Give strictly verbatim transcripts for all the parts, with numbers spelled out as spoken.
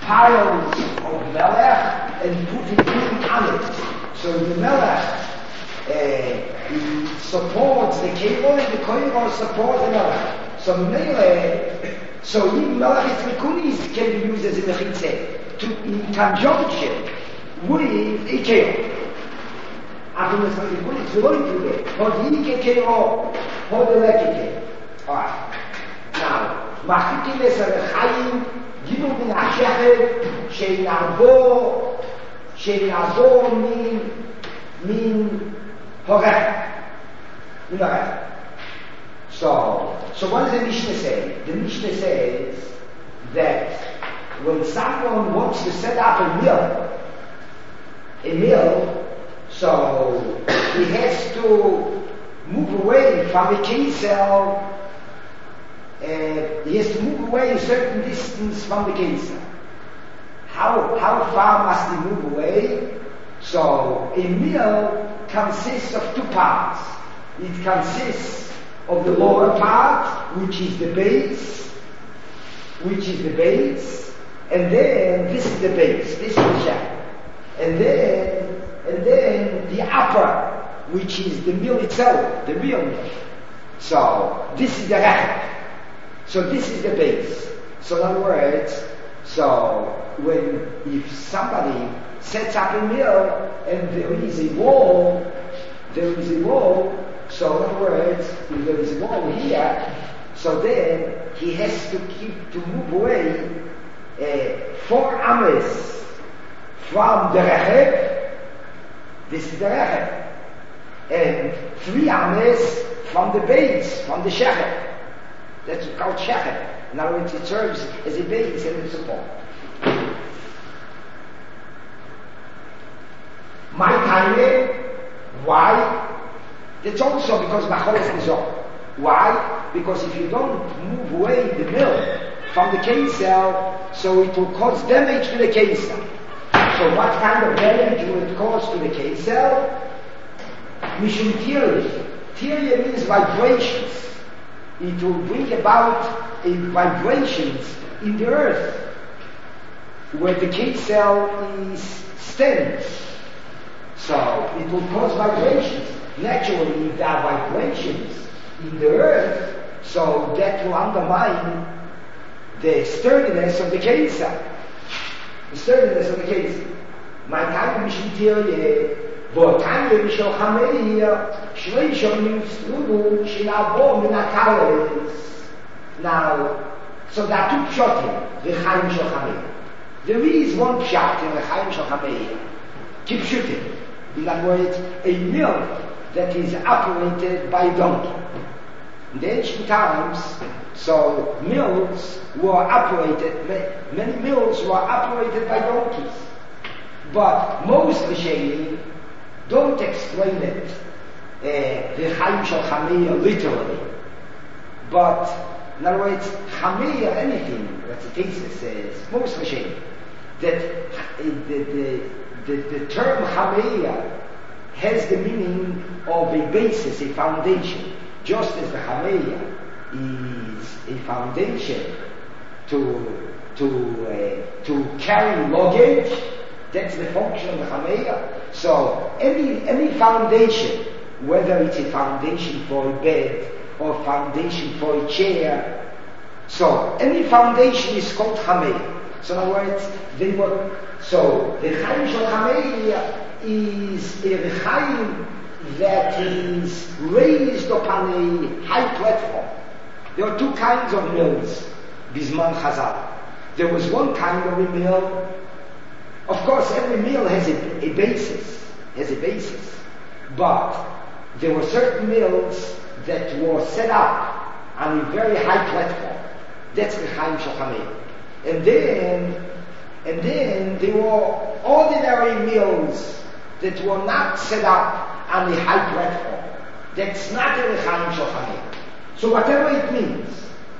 piles of melech and putting food on it. So the melech uh, he supports the cable and the koyro supports the melech. So mele, so even melech etrikunis can be used as a mechitze to in conjunction with a cable. After the Tzitzit, it's going to get. Hodike kero, hodeleke. Alright. Now, machikim es al-chayim, gilu min ha-shechet, she'inarbo, she'inarbo min, min horech. Min horech. So, so what does the Mishnah say? The Mishnah says that when someone wants to set up a mill, a mill, so he has to move away from the Kesel. Uh, he has to move away a certain distance from the Kesel. How how far must he move away? So a mill consists of two parts. It consists of the lower part, which is the base, which is the base, and then this is the base. This is the shaft, and then. And then the upper, which is the mill itself, the real mill. So this is the rechek. So this is the base. So in other words, so when if somebody sets up a mill and there is a wall, there is a wall. So in other words, if there is a wall here, so then he has to keep to move away uh, four ames from the rechek. This is the rechek. And three ames from the base, from the shechet. That's called shechet. In other words, it serves as a base and a support. My time, why? That's also because Macholes Nizor. Why? Because if you don't move away the mill from the Kesel, so it will cause damage to the Kesel. So what kind of damage will it cause to the Kesel? Mishum tirya. Tirya means vibrations. It will bring about a vibrations in the earth where the Kesel is stands. So it will cause vibrations. Naturally, if there are vibrations in the earth, so that will undermine the sturdiness of the Kesel. The sturdiness of the case. My time is Tirya, but time is Chamei, Shleishon means Ludu, Shinabo, Minakalis. Now, so there are two pshatim, the Chaim Shel Chamei. There is one pshat in the Chaim Shel Chamei, Kipshutim. In other words, a mill that is operated by a donkey. In the ancient times, so mills were operated, many mills were operated by donkeys. But most Rishonim don't explain it, the Chaim Shel Chamei literally. But, in other words, Chamei or anything, what the thesis says, most Rishonim, that the, the, the, the term Chamei has the meaning of a basis, a foundation, just as the Chamei is a foundation to to uh, to carry luggage. That's the function of the Chamei. So any any foundation, whether it's a foundation for a bed or foundation for a chair, so any foundation is called Chamei. So in other words, they were so the Chaim Shel Chamei is a Chaim that is raised upon a high platform. There are two kinds of mills, Bisman Chazal. There was one kind of a mill. Of course, every mill has a, a basis, has a basis. But there were certain mills that were set up on a very high platform. That's the Chaim Shel Chamei. And then, and then there were ordinary mills that were not set up on a high platform. That's not in the Chaim Shel Chamei. So whatever it means.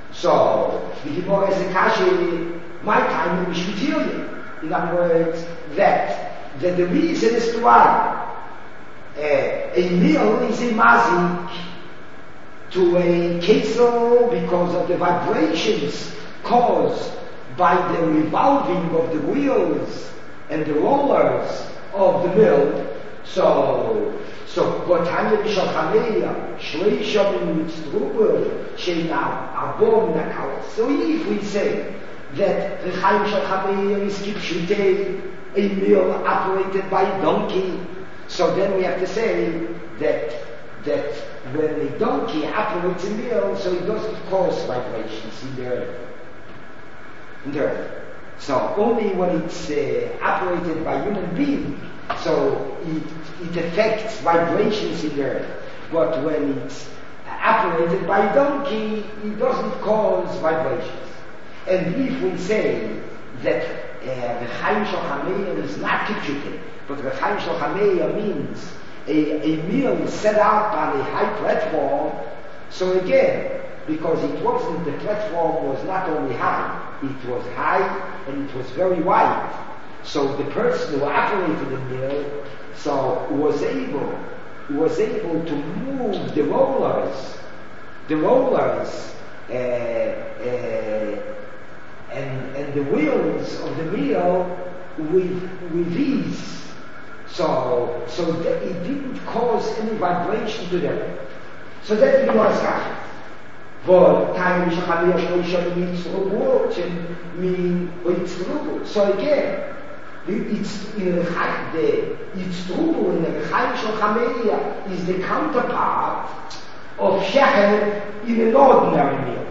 So the Gemara is a kashi, my time is Mishmitirya. In other words, that, that the reason is to why uh, a mill is a mazik to a kesel because of the vibrations caused by the revolving of the wheels and the rollers of the mill. So, so, but Tanya Mishal Chameya, Shleisha Min Mitzrubel, Sheina Arbon Nakal. So if we say that the Chaim Shal Chameya is Kipshutei, a mill operated by a donkey, so then we have to say that that when a donkey operates a mill, so it doesn't cause vibrations in the earth. In the earth. So only when it's uh, operated by human being, so it, it affects vibrations in the earth. But when it's operated by a donkey, it doesn't cause vibrations. And if we say that uh, the Chaim Shal Chameya is not Kipshutei, but the Chaim Shal Chameya means a, a meal set up on a high platform, so again, because it wasn't, the platform was not only high, it was high and it was very wide. So the person who operated the mill, so was able, was able to move the rollers, the rollers, uh, uh, and and the wheels of the mill with with ease. So so that it didn't cause any vibration to them. So that's the Gemara's question. But time Mishal Chameya Shleisha means Rubuch mean Yitzrubu. So again, it's in the the Yitzrubu in the Chaim Shal Chameya is the counterpart of Shecher in an ordinary meal.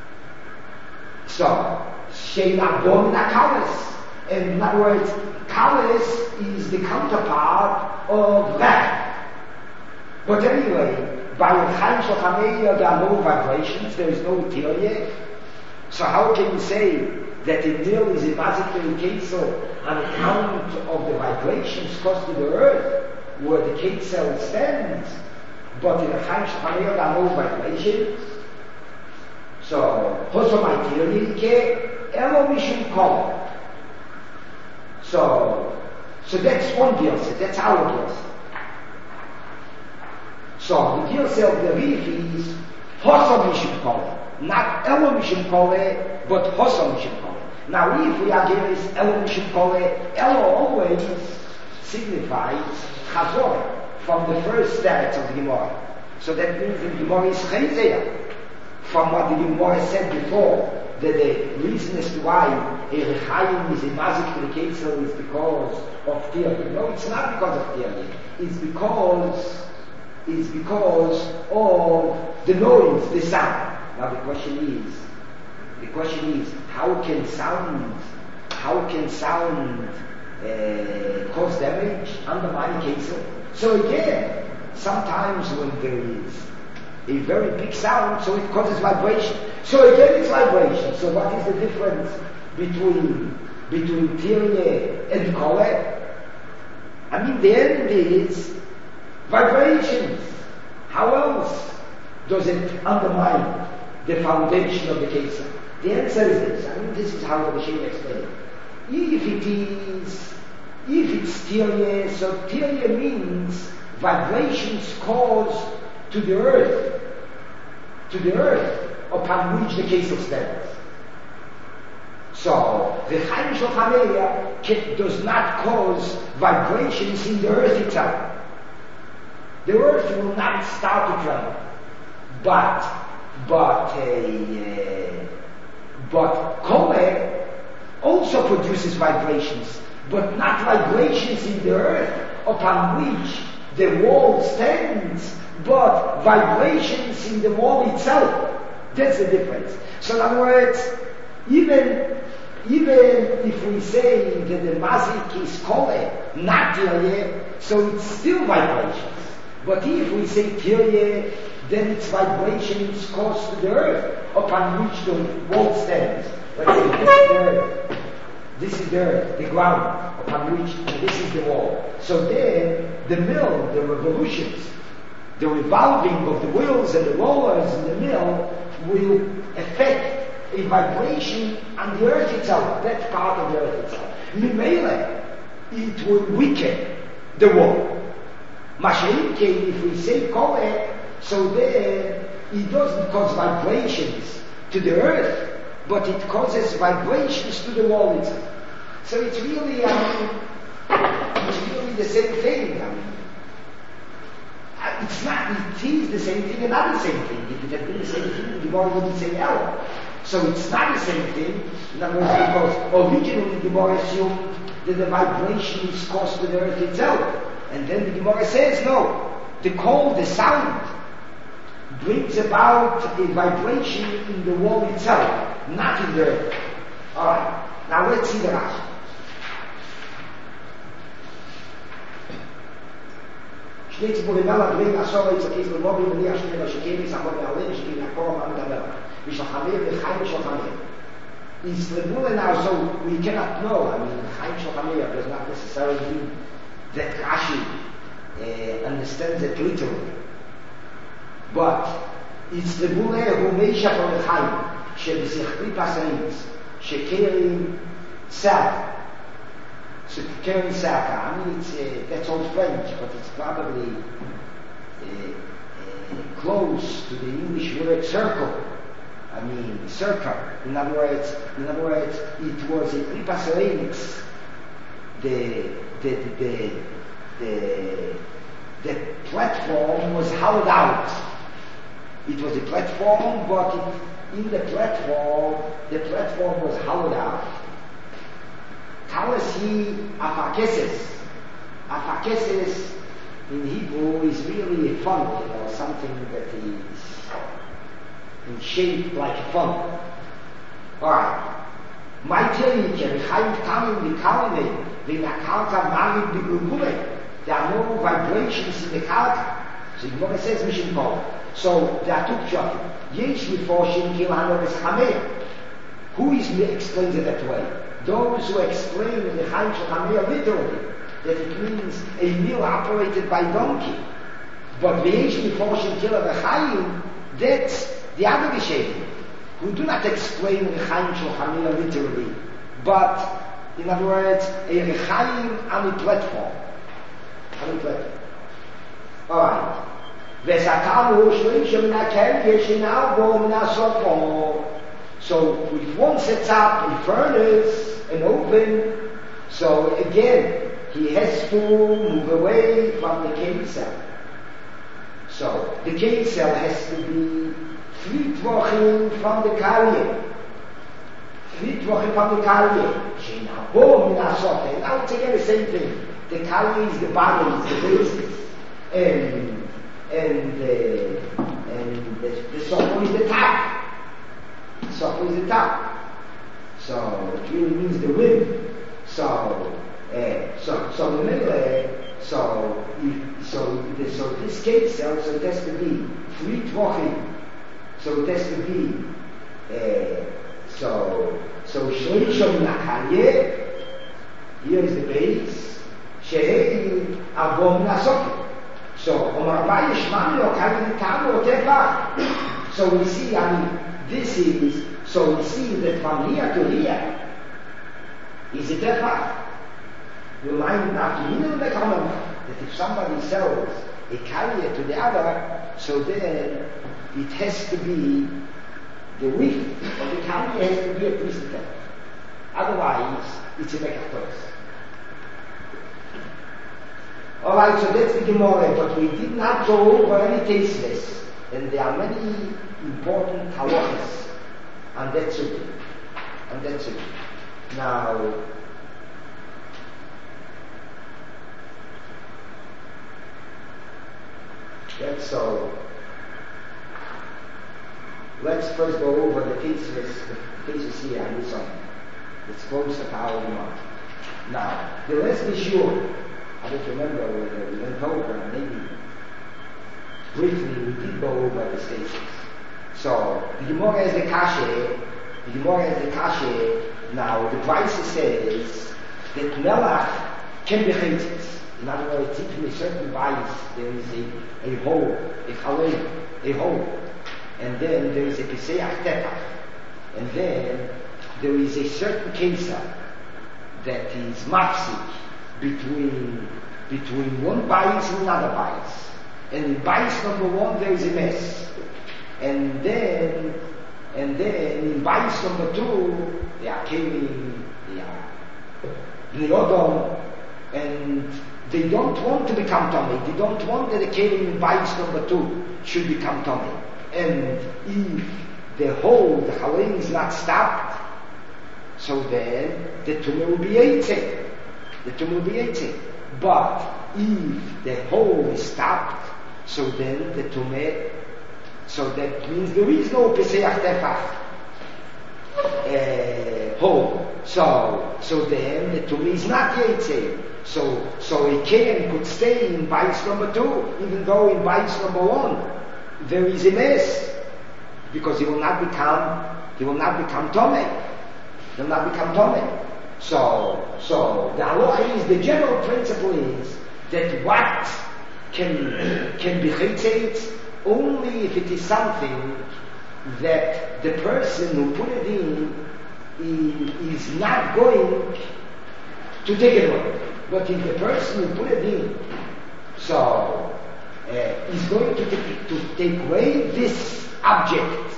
So Sheina Bon Nakalis, and in other words, Kalis is the counterpart of that. But anyway, by the Chaim Shal Chameya there are no vibrations, there is no Tirye. So how can you say that a mill is a mazik Ketzel on account of the vibrations caused to the earth where the Ketzel stands, but in the Chaim Shal Chameya there are no vibrations? So, Hoso my Tirye ke Elo Mishum Kol. So, so that's one Gilsa, that's our Gilsa. So, the Gilsa of the Rif is Hoso Mishum Kol. Not Elo Mishum Kol, but Hoso Mishum Kol. Now, if we are given this Elo Mishum Kol, Elo always signifies Chazor, from the first stanza of the Gemara. So that means the Gemara is Chayzeya. From what the Gemara said before, that the reason as to why a Rechaim is a mazik to the Ketzel is because of Tirye. No, it's not because of Tirye. It's because, it's because of the noise, the sound. Now the question is, the question is, how can sound, how can sound uh, cause damage, undermine Ketzel? So again, sometimes when there is a very big sound, so it causes vibration. So again it's vibration. So what is the difference between between Tirye and Kole? I mean, the end is vibrations. How else does it undermine the foundation of the Ketzel? The answer is this. I mean, this is how the Shema explained it. If it is, if it's Tirye, so Tirye means vibrations caused to the earth, to the earth upon which the Ketzel stands. So the Chaim Shal Chameya does not cause vibrations in the earth itself. The earth will not start to tremble, but but uh, but Kole also produces vibrations, but not vibrations in the earth upon which the wall stands, but vibrations in the wall itself. That's the difference. So in other words, even even if we say that the mazik is Kole, not Tirye, so it's still vibrations. But if we say Tirye, then it's vibrations caused to the earth upon which the wall stands. Let's say this is the earth, this is the earth, the ground upon which, and this is the wall. So there, the mill, the revolutions, the revolving of the wheels and the rollers in the mill will affect a vibration on the earth itself. That's part of the earth itself. Mimele, it will weaken the wall. Mashiach, if we say Kole, so there it doesn't cause vibrations to the earth, but it causes vibrations to the wall itself. So it's really, I mean, it's really the same thing. I mean, it's not, it is the same thing and not the same thing. If it had been the same thing, the Gemara wouldn't say Ella. So it's not the same thing. In other words, because originally the Gemara assumed that the vibration is caused to the earth itself. And then the Gemara says, no, the cold, the sound, brings about a vibration in the wall itself, not in the earth. Alright, now let's see the Rashi. שני ציבורים על הדברים עשור יצקיס למובי מניח שני משקים יסחון מעלים שקים נקום על מדבר ושחמיר וחיים שחמיר is the Mula now, so we cannot know. I mean, Chaim Shochamir does not necessarily mean that Rashi uh, understands it literally. But it's the Mula who meisha from the Chaim שבשכלי פסאית שכרים סעק So carrying Saka, I mean, it's, uh, that's all French, but it's probably uh, uh, close to the English word circle. I mean, circle. In other words, in other words, it was a Kripasarenix. The, the, the, the, the platform was hollowed out. It was a platform, but it, in the platform, the platform was hollowed out. Talasi afakeses. Afakeses in Hebrew is really a funnel, you know, something that is in shape like a funnel. Alright. My telling you, Chaim Tamim Vikalme, Vinakalka Marid Bigugule. There are no vibrations in the Kalka. So the Gemara says Mishin Kol. So there are two shots. Yesh Mifoshim Kilano Veschameya. Who is explains it that way? Those who explain the Chaim Shochamir literally, that it means a mill operated by donkey. But the Yesh Mifoshim Kila the Chaim, that's the other Geshem, who do not explain the Chaim Shochamir literally, but, in other words, a Chaim on a platform. On a platform. Alright. Vesakamu Shloisha Minakel Yeshinau Bo Minasofo. So if one sets up a furnace, an oven, so again, he has to move away from the cave cell. So the cave cell has to be three tvochim from the carrier. Three tvochim from the carrier. And now it's again the same thing. The carrier is the body, is the basis. And, and, uh, and the, the sofa is the top. So is the top. So it really means the wind. So, uh, so, so the middle, uh, so, so, the, so this cave cell, so it has to be three tvochim. So it has to be, uh, so, so shloishom nakalye. Here is the base. She'ei avon nasokim. So, Omar Abaye Shmami lo kavim tamu otefach. So we see, I mean, this is, so we see that from here to here is a tefach. You mind after you know the comment that if somebody sells a carrier to the other, so then it has to be the width of the carrier has to be at least a tefach. Otherwise, it's a mekachtos. Alright, so that's the Gemara, but we did not go over any tasteless, and there are many important halachas on that subject. On that subject. Now, that's so. Let's first go over the cases, the cases here on this one. It's close to power of mind. Now, the rest is sure. I don't remember whether we went over, maybe briefly we did go over the stations. So, the Gemara is the kashe, the Gemara is the kashe. Now, the Brisa says that Melach can be chitzis. In other words, if in a certain vice there is a, a hole, a chalei, a hole, and then there is a piseach tefach, and then there is a certain kesa that is mafsik between between one bias and another bias. And in bias number one there is a mess. And then and then in bias number two, they are Kelim, they are Bnei Odom, and they don't want to become Tomei. They don't want that the Kelim in bias number two should become Tomei. And if the whole, the Halein is not stopped, so then the Tumah will be Eitzeh. The Tumah will be Eitzeh. But if the whole is stopped, so then the Tumah, so that means there is no Peseach Tefach uh, whole. So, so then the Tumah is not Eitzeh. So, so a Kelim could stay in bias number two, even though in bias number one there is a mess, because he will not become, he will not become Tomei. He will not become Tomei. So, so the halacha is, the general principle is that what can can be chaytzeit only if it is something that the person who put it in is not going to take it away. But if the person who put it in, so uh, is going to take, to take away this object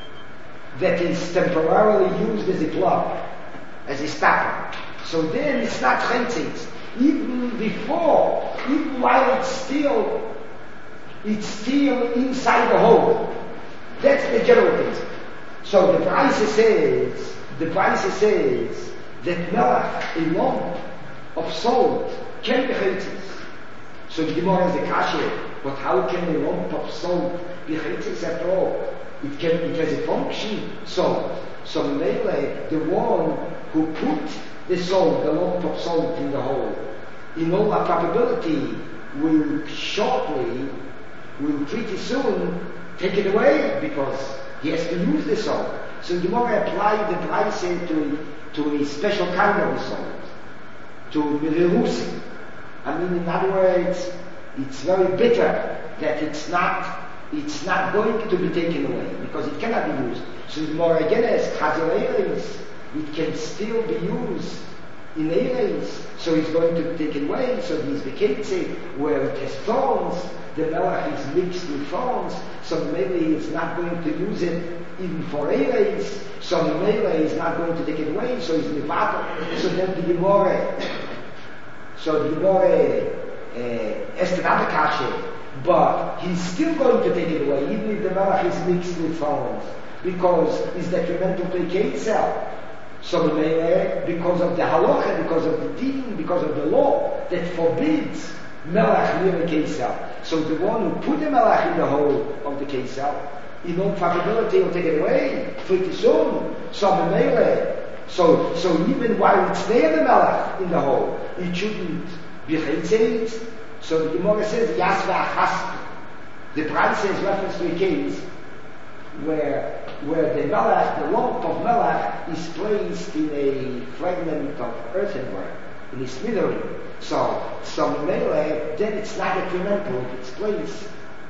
that is temporarily used as a plug, as a stopper, so then it's not chaytzeit. Even before, even while it's still, it's still inside the hole. That's the general principle. So the Braisa says, the Braisa says that melach, a lump of salt, can be chaytzeit. So the Gemara is a kasher, but how can a lump of salt be chaytzeit at all? It can, it has a function, salt. So Mele, the one who put the salt, the lump of salt in the hole, in all probability will shortly, will pretty soon take it away because he has to use the salt. So Gemara applied the price to, to a special kind of salt, to Mirerusi. I mean, in other words, it's very bitter that it's not, it's not going to be taken away because it cannot be used. So Gemara again as Chazal, it can still be used in areas, so it's going to be taken away. So these Beketze, where it has thorns, the melach is mixed with thorns, so maybe it's not going to use it even for areas, so the Mele is not going to take it away, so it's Nevada. So then the Gemara, so the Gemara uh, asked another kasha, but he's still going to take it away, even if the melach is mixed with thorns, because it's detrimental to a cave cell. So the Mele, because of the halacha, because of the deen, because of the law that forbids melach near the kesel. So the one who put the melach in the hole of the kesel, in all probability will take it away pretty soon. So the Mele, so so even while it's there, the melach in the hole, it shouldn't be chaytzeit. So the Gemara says yasva achasp. The Braisa says reference to a case where where the melach, the lump of melach, is placed in a fragment of earthenware, in a smithery. So, so Mele, then it's not detrimental if it's placed.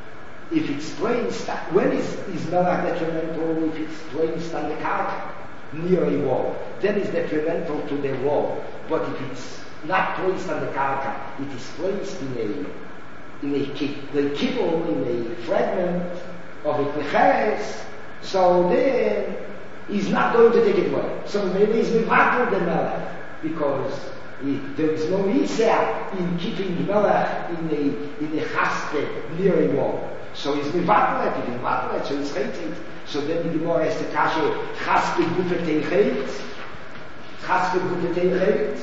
If it's placed, when is, is melach detrimental? If it's placed on the karka, near a wall, then it's detrimental to the wall. But if it's not placed on the karka, it is placed in a, in a the kibble, in a fragment of a klecheres, so then he's not going to take it away. So maybe he's mivatel the melech, because he, there is no isha in keeping melech in a in a chaspe near a wall. So he's mivatel it, he's mivatel it, so he's chaytzeit. So then the Gemara has to kashe chaspe gufetei chaytz, chaspe gufetei chaytz.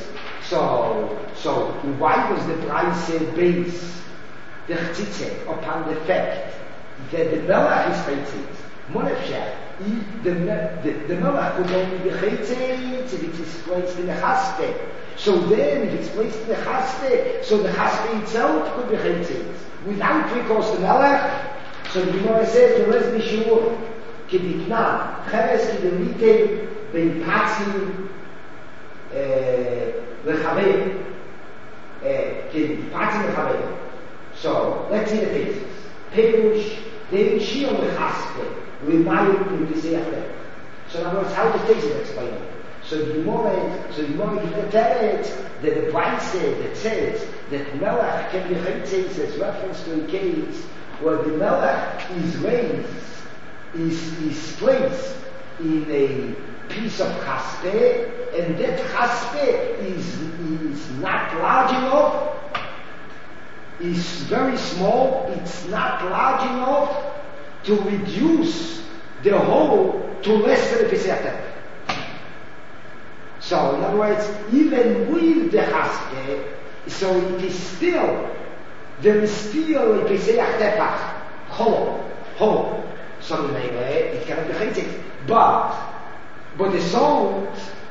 So so why was the Braisa based the chtzitze upon the fact that the melech is chaytzeit? Monefshach, the, the, the melach could only be chaytzeit if it is placed in the chaspe. So then, if it's placed in the chaspe, so the chaspe itself could be chaytzeit. Without recourse to melach, so the Gemara says, the rest is sure, kibikna, cheres kibirite, beipatzi, lechavei, kibipatzi lechavei. So, let's see the cases. Perush, they shir lechaspe. Remind you to say after. So in other words, how does this explain it? So the Gemara, so the Gemara can tell it that the Braisa that says that melach can be chaytzeit as reference to a case where the melach is raised, is is placed in a piece of chaspe, and that chaspe is, is not large enough, is very small, it's not large enough to reduce the hole to less than a pesach. So, in other words, even with the chaspe, so it is still, there is still a pesach tefach, hollow, hollow. So, it cannot be chaitik. But, but the salt,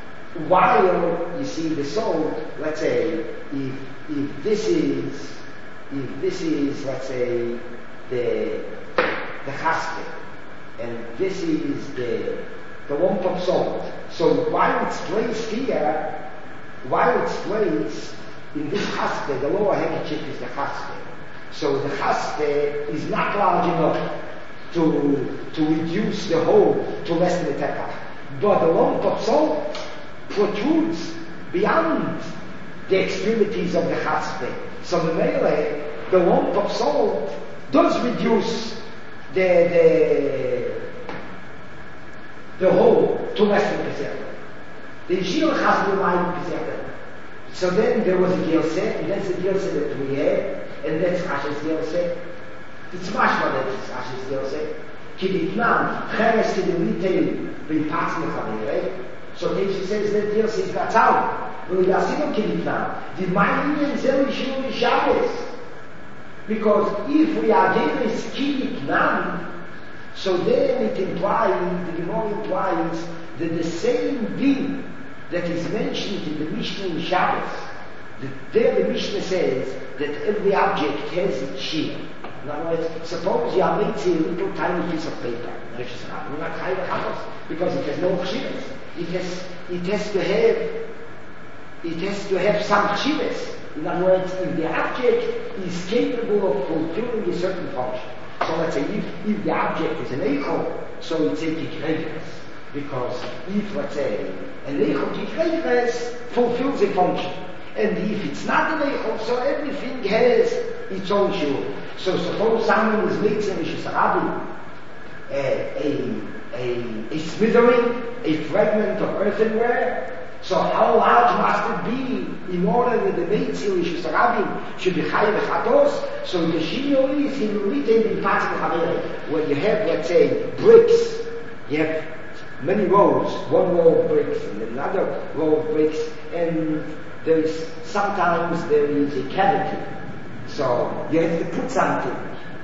while you see the salt, let's say, if if this is, if this is, let's say, the the chaspe, and this is the the lump of salt. So while it's placed here, while it's placed in this chaspe, the lower handkerchief is the chaspe. So the chaspe is not large enough to to reduce the hole to less than a tefach. But the lump of salt protrudes beyond the extremities of the chaspe. So the melee, the lump of salt does reduce the the the hole to less than a pesach. The yeshiva has no mind pesach. So then there was a gilse, and that's the gilse that we had, and that's Asher's gilse. It's much more than Asher's gilse. Kiditnan, cheres kidimitel, b'patzim chavei. So Teisha says that gilse is not out. But we are still kiditnan. The mind is very sure Shabbos. Because if we are given kiditnan, so then it implies, the Gemara implies, that the same thing that is mentioned in the Mishnah in Shabbos, that there the Mishnah says that every object has its shear. In other words, suppose you are making a little tiny piece of paper, because it has no shears. It has, it has to have, it has to have some shears. In other words, if the object is capable of fulfilling a certain function. So let's say if, if the object is an eichel, so it's a kikreves. Because if, let's say, an eichel kikreves fulfills a function. And if it's not an eichel, so everything has its own shur. So suppose someone is making a a, a, a smithering, a fragment of earthenware. So how large must it be in order that the Meitzil Yishusarabim should be chayav chatos? So the Shino is in written in parts of the where you have, let's say, bricks. You have many rows, one row of bricks and another row of bricks, and there is sometimes there is a cavity. So you have to put something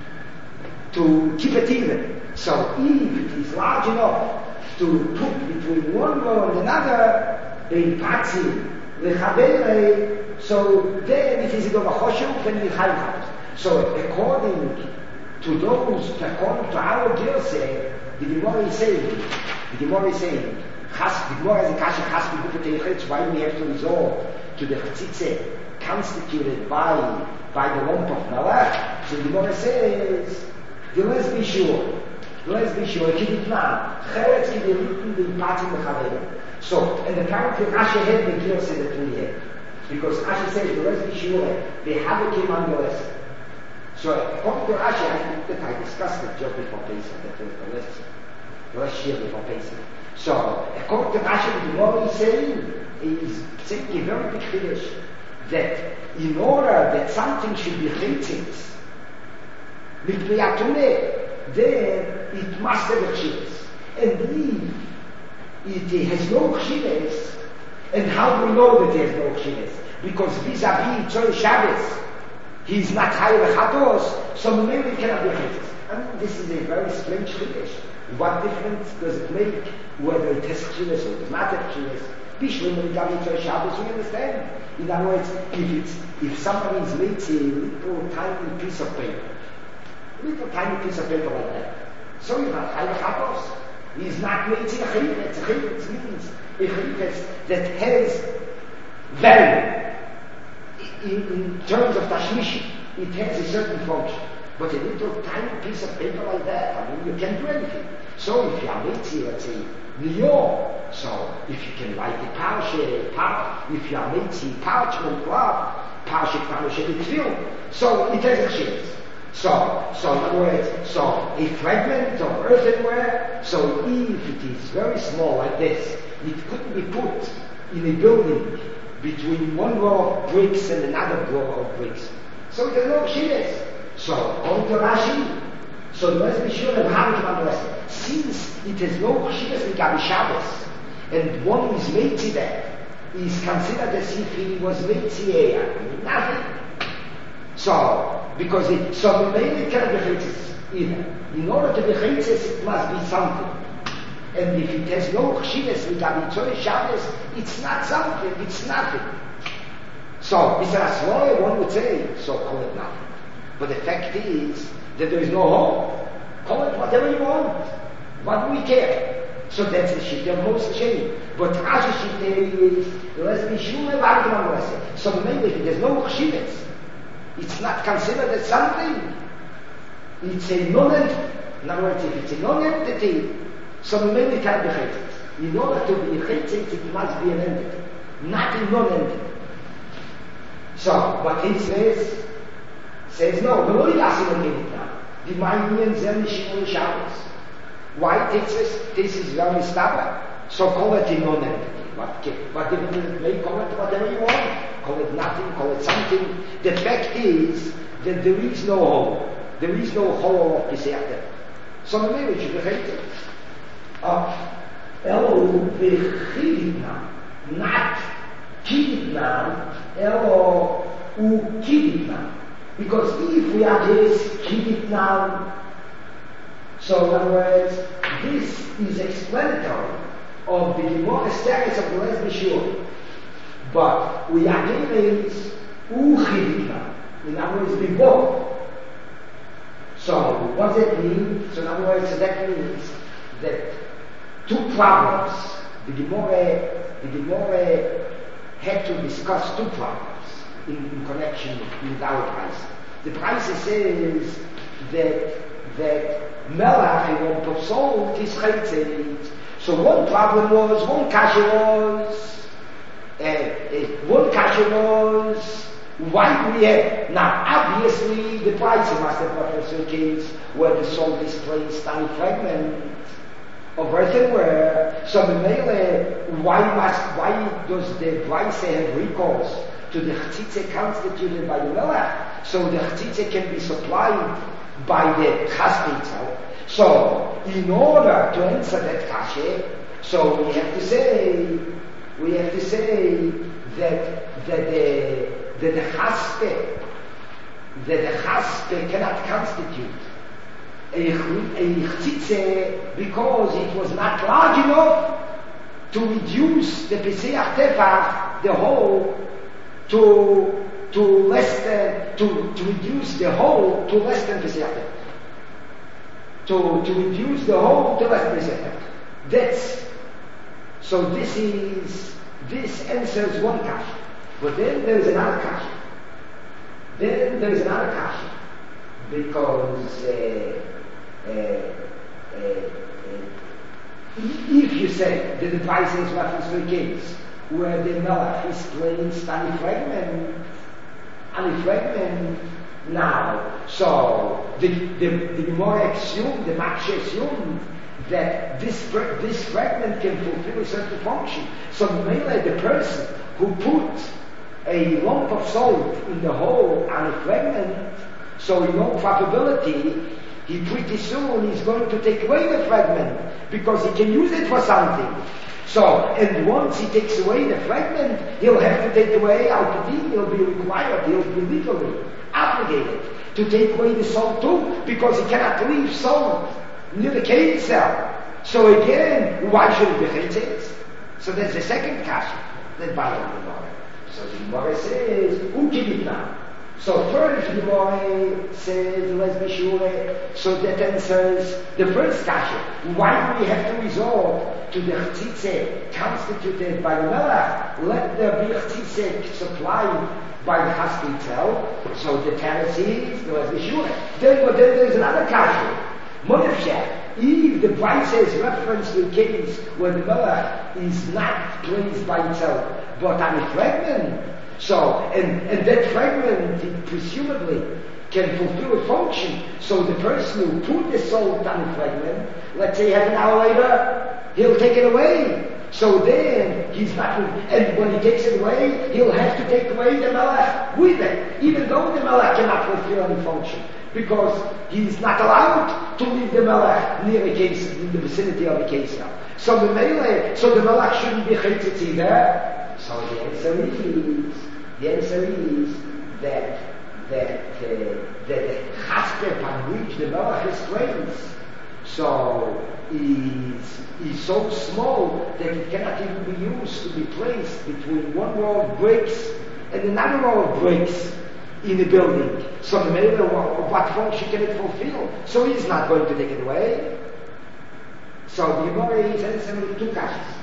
to keep it even. So if it is large enough to put between one row and another, in Patzi, Lechabere, so then it is over Choshev and Michal. So according to those, according to our Gilse, the Gemara is saying, the Gemara is saying, the Gemara is a kasha chaspi b'kutei why we have to resort to the chatzitze constituted by by the lump of malach. So the Gemara says, let's be sure, let's be sure, kiditnan, cheretz kidelitin b'ipatzi Lechabere. So, and apparently Asher had the Gilse that we had. Because Asher says, the rest is sure, they have it came on the list. So, according to Asher, I think that I discussed it just before Pesach, that was the list, the last year before Pesach. So, according to Asher, the Gemara is saying, is saying a very big finish, that in order that something should be chitzitz, mitbiyatune, then it must have a chitz. And if it has no chines, and how do we know that it has no chines? Because vis-a-vis Tzor Shabbos, he is not chayav chatos, so maybe it cannot be chines. I mean, this is a very strange chines. What difference does it make whether it has chines or does not have chines? Bishlim and Gabi Tzor Shabbos, we understand. In other words, if it's, if somebody is making a little tiny piece of paper, a little tiny piece of paper like that, so you're not chayav chatos. He is not making a chayvitz. A chayvitz means a chayvitz that has value in, in terms of tashmishi. It has a certain function. But a little tiny piece of paper like that, I mean, you can't do anything. So if you are making, let's say, New York, so if you can write a parashe, par, if you are making parchment cloth, parashe, parashe, it's film. So it has a chance. So, so in other words, so a fragment of earthenware, so if it is very small like this, it couldn't be put in a building between one row of bricks and another row of bricks. So it has no shivas. So, according to Rashi, so the Lesbi Shur of Hamid since it has no shivas in Gabi Shabbos, and one is made to that, is considered as if he was made to nothing. So, because it, so the main cannot be chaitzes either. In order to be chaitzes, it must be something. And if it has no chshivas with Abitzoi Shabbos, it's not something, it's nothing. So, Mister Asroy, one would say, so call it nothing. But the fact is that there is no home. Call it whatever you want. What do we care? So that's the shita of most shame. But Rashi shita is, let's be sure about it. So maybe if there's no chshivas, it's not considered as something. It's a non-entity. In other words, if it's a non-entity, so maybe it can't be chaitzes. In order to be chaitzes, it must be an entity, not a non-entity. So, what he says, says no, the Lord doesn't mean it now. The Ma'inian Zen Shimon Shabbos. Why takes this? This is very stubborn. So call it a non-entity. But, but you may call it whatever you want. Call it nothing, call it something. The fact is that there is no hole. There is no hole of Pesach. So maybe it should be hated. Elo v'chiditna, not kiditna, elo ukiditna. Because if we are just kiditna, so in other words, this is explanatory of the Gemara status of the Lesbi Shur. But we are given uchiditna. In other words, we both. So what does that mean? So in other words, so that means that two problems, the Gemara, the Gemara had to discuss two problems in, in connection with our price. The price says that that Melach and one Posol is chaitzes. So one problem was, one kasha was, uh, uh, one kasha was, why do we have? Now, obviously, the price must have Professor James where the salt is placed on a fragment of earthenware. So the mele, why must, why does the price have recourse to the chtzitze constituted by the melech? So the chtzitze can be supplied by the chaspe itself. So, in order to answer that kashe, so we have to say, we have to say that that the that the chaspe, that the chaspe cannot constitute a, a chtzitze because it was not large enough to reduce the Pesach Tefach, the whole, to to less than, to, to reduce the whole to less than Pesach Tefach. To, to reduce the whole to less than Pesach Tefach. That's, so this is, this answers one kasha. But then there is another kasha. Then there is another kasha. Because uh, uh, uh, uh, if you say that the price is reference to a case where the melech is placed on a fragment, on a fragment now, so the the the Gemara assumed, the Makshe assumed that this this fragment can fulfill a certain function. So mainly the person who put a lump of salt in the hole on a fragment, so in all probability, he pretty soon is going to take away the fragment because he can use it for something. So, and once he takes away the fragment, he'll have to take away Al-Qadim, he'll be required, he'll be legally obligated to take away the salt too, because he cannot leave salt near the cave itself. So again, why should it be chaitzes? So that's the second kasha that bothers the Gemara. So the Gemara says, Ukiditna. So first the Gemara says, let's be sure, so that answers the first kasha. Why do we have to resort to the chtzitze constituted by the melech? Let there be chtzitze supplied by the chaspe itself. So the Tana says, let's be sure. Then, but then there's another kasha. Monefsheh. If the price says reference to a case where the melech is not placed by itself, but on a fragment, so, and, and that fragment, it presumably, can fulfill a function. So the person who put the salt on the fragment, let's say half an hour later, he'll take it away. So then he's not, and when he takes it away, he'll have to take away the melech with it, even though the melech cannot fulfill any function, because he's not allowed to leave the melech near a case, in the vicinity of a case now. So the melech, so the melech shouldn't be chaytzitz either. So the answer is, the answer is that that uh, that the chaspe upon which the melech is placed, so is is so small that it cannot even be used to be placed between one row of bricks and another row of bricks in a building. So the matter of what function can it fulfill? So he's not going to take it away. So the Gemara says simply two kashas.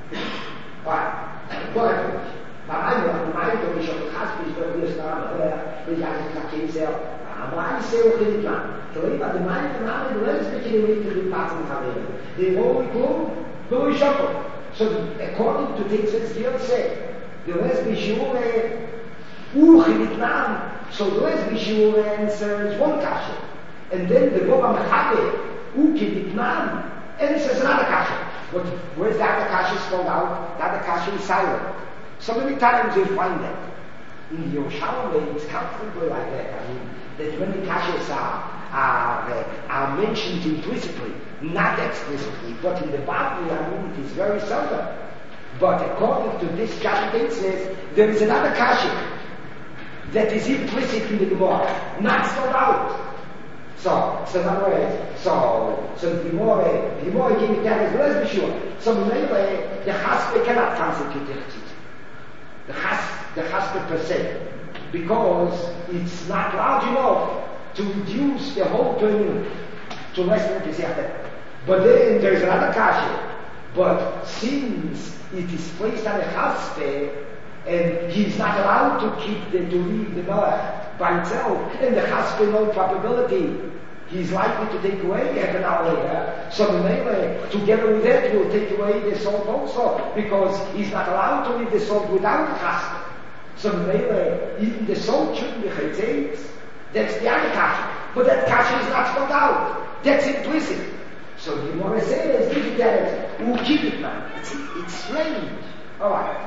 Why? Why? Maar einmal, die meinte, wie schon gehasst ist, doch wir sind aber höher, wie ich eigentlich nach Kinsel, aber ich sehe auch in den Plan. So ich war die meinte, Mama, du lässt mich in den Winter die Passen verwenden. Die Wohl kommen, du ich schocke. So according to things that you say, du lässt mich Jure, uch in den Plan, so du lässt mich Jure answers one kasha. And then the Boba Mechabe, uch in den Plan, answers another kasha. But where's the other kasha spelled out? The other kasha is silent. So many times you find that. In Yerushalayim, it's comfortable like that. I mean, that many kashas are, are, uh, are mentioned implicitly, not explicitly, but in the Bible, I mean, it is very seldom. But according to this chapter, it says, there is another kasha that is implicit in the Gemara, not spelled out. So, so in other words, so, so the Gemara, the Gemara gave it down as well as be sure. So anyway, the chaspe cannot constitute the chaspe. The chaspe, the chaspe per se, because it's not large enough to reduce the whole turning to less than the second. But then there is another kasha. But since it is placed on a chaspe, and he's not allowed to keep the to leave the melech by itself, and the chaspe no probability, he's likely to take away half an hour later. So the melee, together with that, will take away the salt also, because he's not allowed to leave the salt without the chaspe. So the melee, even the salt shouldn't be chaytzitz. That's the other kasha. But that kasha is not spelled out. That's implicit. So the Gemara says, give it that, we'll keep it, man. It's, it's strange. Alright.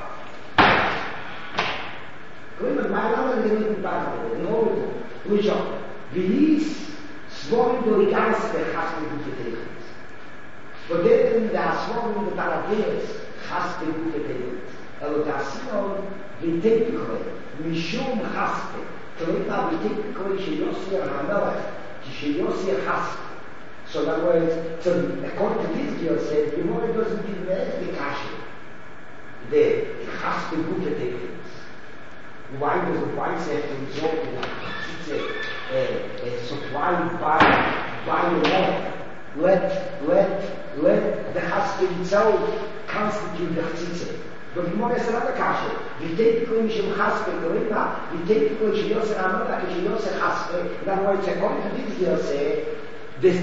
Remember, my mother didn't even buy it. No, which one? Release. Sworn to the Ganspe Chaspe Gufetelis. But then there are sworn to the Taladeres Chaspe Gufetelis. Elo Tassinon Vitepikoi Mishum Chaspe. Toletna Vitepikoi Sheyosir HaMelech Sheyosir Chaspe. So in other words, so according to this deal says, the more it doesn't give the the kasha. The Chaspe Gufetelis. Why does the why say to result in a Uh, uh, supplied by by the Lord. Let let let the husband itself constitute the chatzitze. But the more is another kasha. We take the klinish of husband, the rima. We take the klinish of Yosef Amada, the Yosef husband. In other words, according to this Yosef, this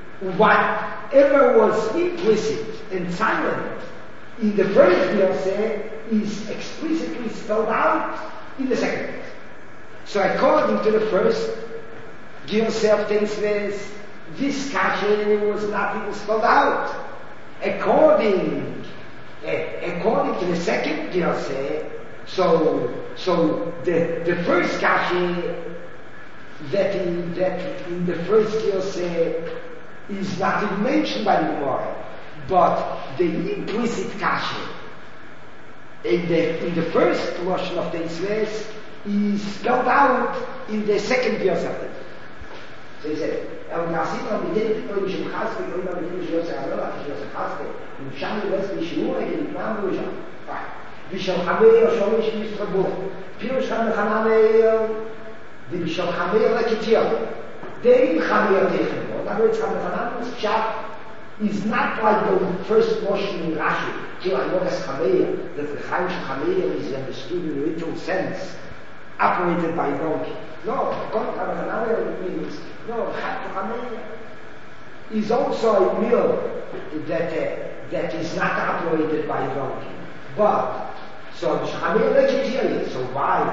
whatever was implicit and silent in the first Yosef is explicitly spelled out in the second. So according to the first, Yosef thinks this, this kasha was not even spelled out. According, uh, according to the second Yosef, so so the the first kasha that in that in the first Yosef is not even mentioned by the Gemara, but the implicit kasha in the in the first portion of the Yosef is spelled out in the second Yosef. So he said, "El Nasima b'dei tikoi mishum chaspe, koi ma b'dei Yosef Amela, Yosef chaspe, v'msham yves b'shiur, v'nitnam b'ujam." Fine. V'shal chamei yoshomi sh'mistrabu. Pirush ha-mechanamei, v'shal chamei l'kitiyah. Dei chamei l'teichemo. In other words, ha-mechanamei's pshat is not like the first portion in Rashi. Till I know as chamei, that the chaim sh'chamei is understood in the literal sense, operated by a donkey. No, according to ha-mechanamei means, no, Chamei is also a meal that uh, that is not operated by a donkey. But so Chamei vegetarian. So why?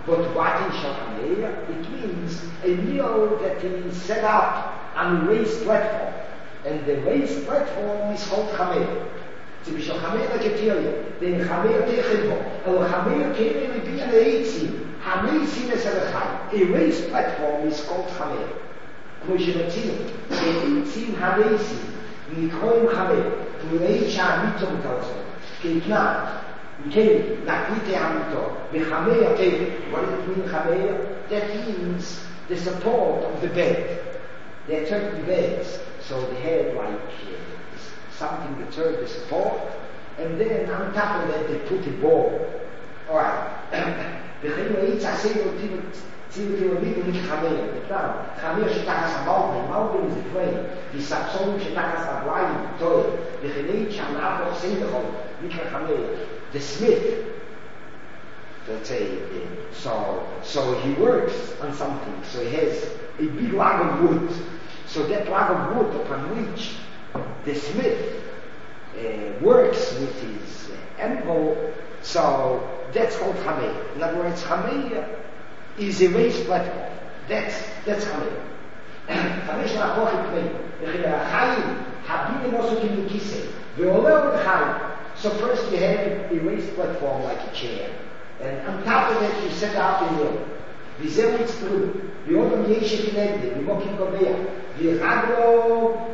But what is Shachameya? It means a meal that is set up on a raised platform. And the raised platform is called Chameya. It's a Shachameya Keteria. The Chameya Techebo. And Chameya came in be an Eitzim. Hameisim is a Chai. A raised platform is called Chameya. Moshe Ratzim. The Eitzim Hameisim. Nikroim Chameya. Ureisha Amitom Talzon. Keitna. Okay, Nakite Hamito, Mechameya Teve. What does it mean, Chameya? That means the support of the bed. There are certain beds, so they had like uh, something that served the support, and then on top of that they put a ball. Alright. The Chameya Itza Seyo Tzivot Yevavidu Mich Chameya. Now, Chameya Shetakas HaMalbim. Malbim is the frame. The Sapson Shetakas HaBlayim, Torah. The Chameya Shanafoch Sendechol, Mich Chameya. The smith, let's say, so so he works on something. So he has a big log of wood. So that log of wood upon which the smith uh, works with his uh, anvil. So that's called Chameya. In other words, Chameya is a raised platform. That's that's Chameya. Chameya Shalachochet Pnei. Chayim Habim Enosukim Nikisei. Ve'oleo Chayim. So first you have a raised platform like a chair, and on top of it you set up a wheel. V'zeh mitztru, v'odom yeshe v'negde, v'mokim gobeya, v'raglo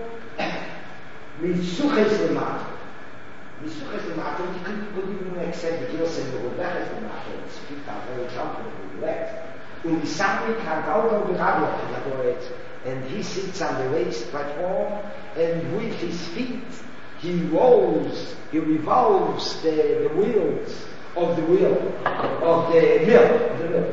mitzuches l'mato. Mitzuches l'mato, you couldn't even accept that you're saying v'roveches l'mato, it's very comfortable, relaxed. U'misamik ha'galdo v'raglo, in other words, and he sits on the raised platform, and with his feet he rolls, he revolves the, the wheels of the wheel, of the mill, of the mill.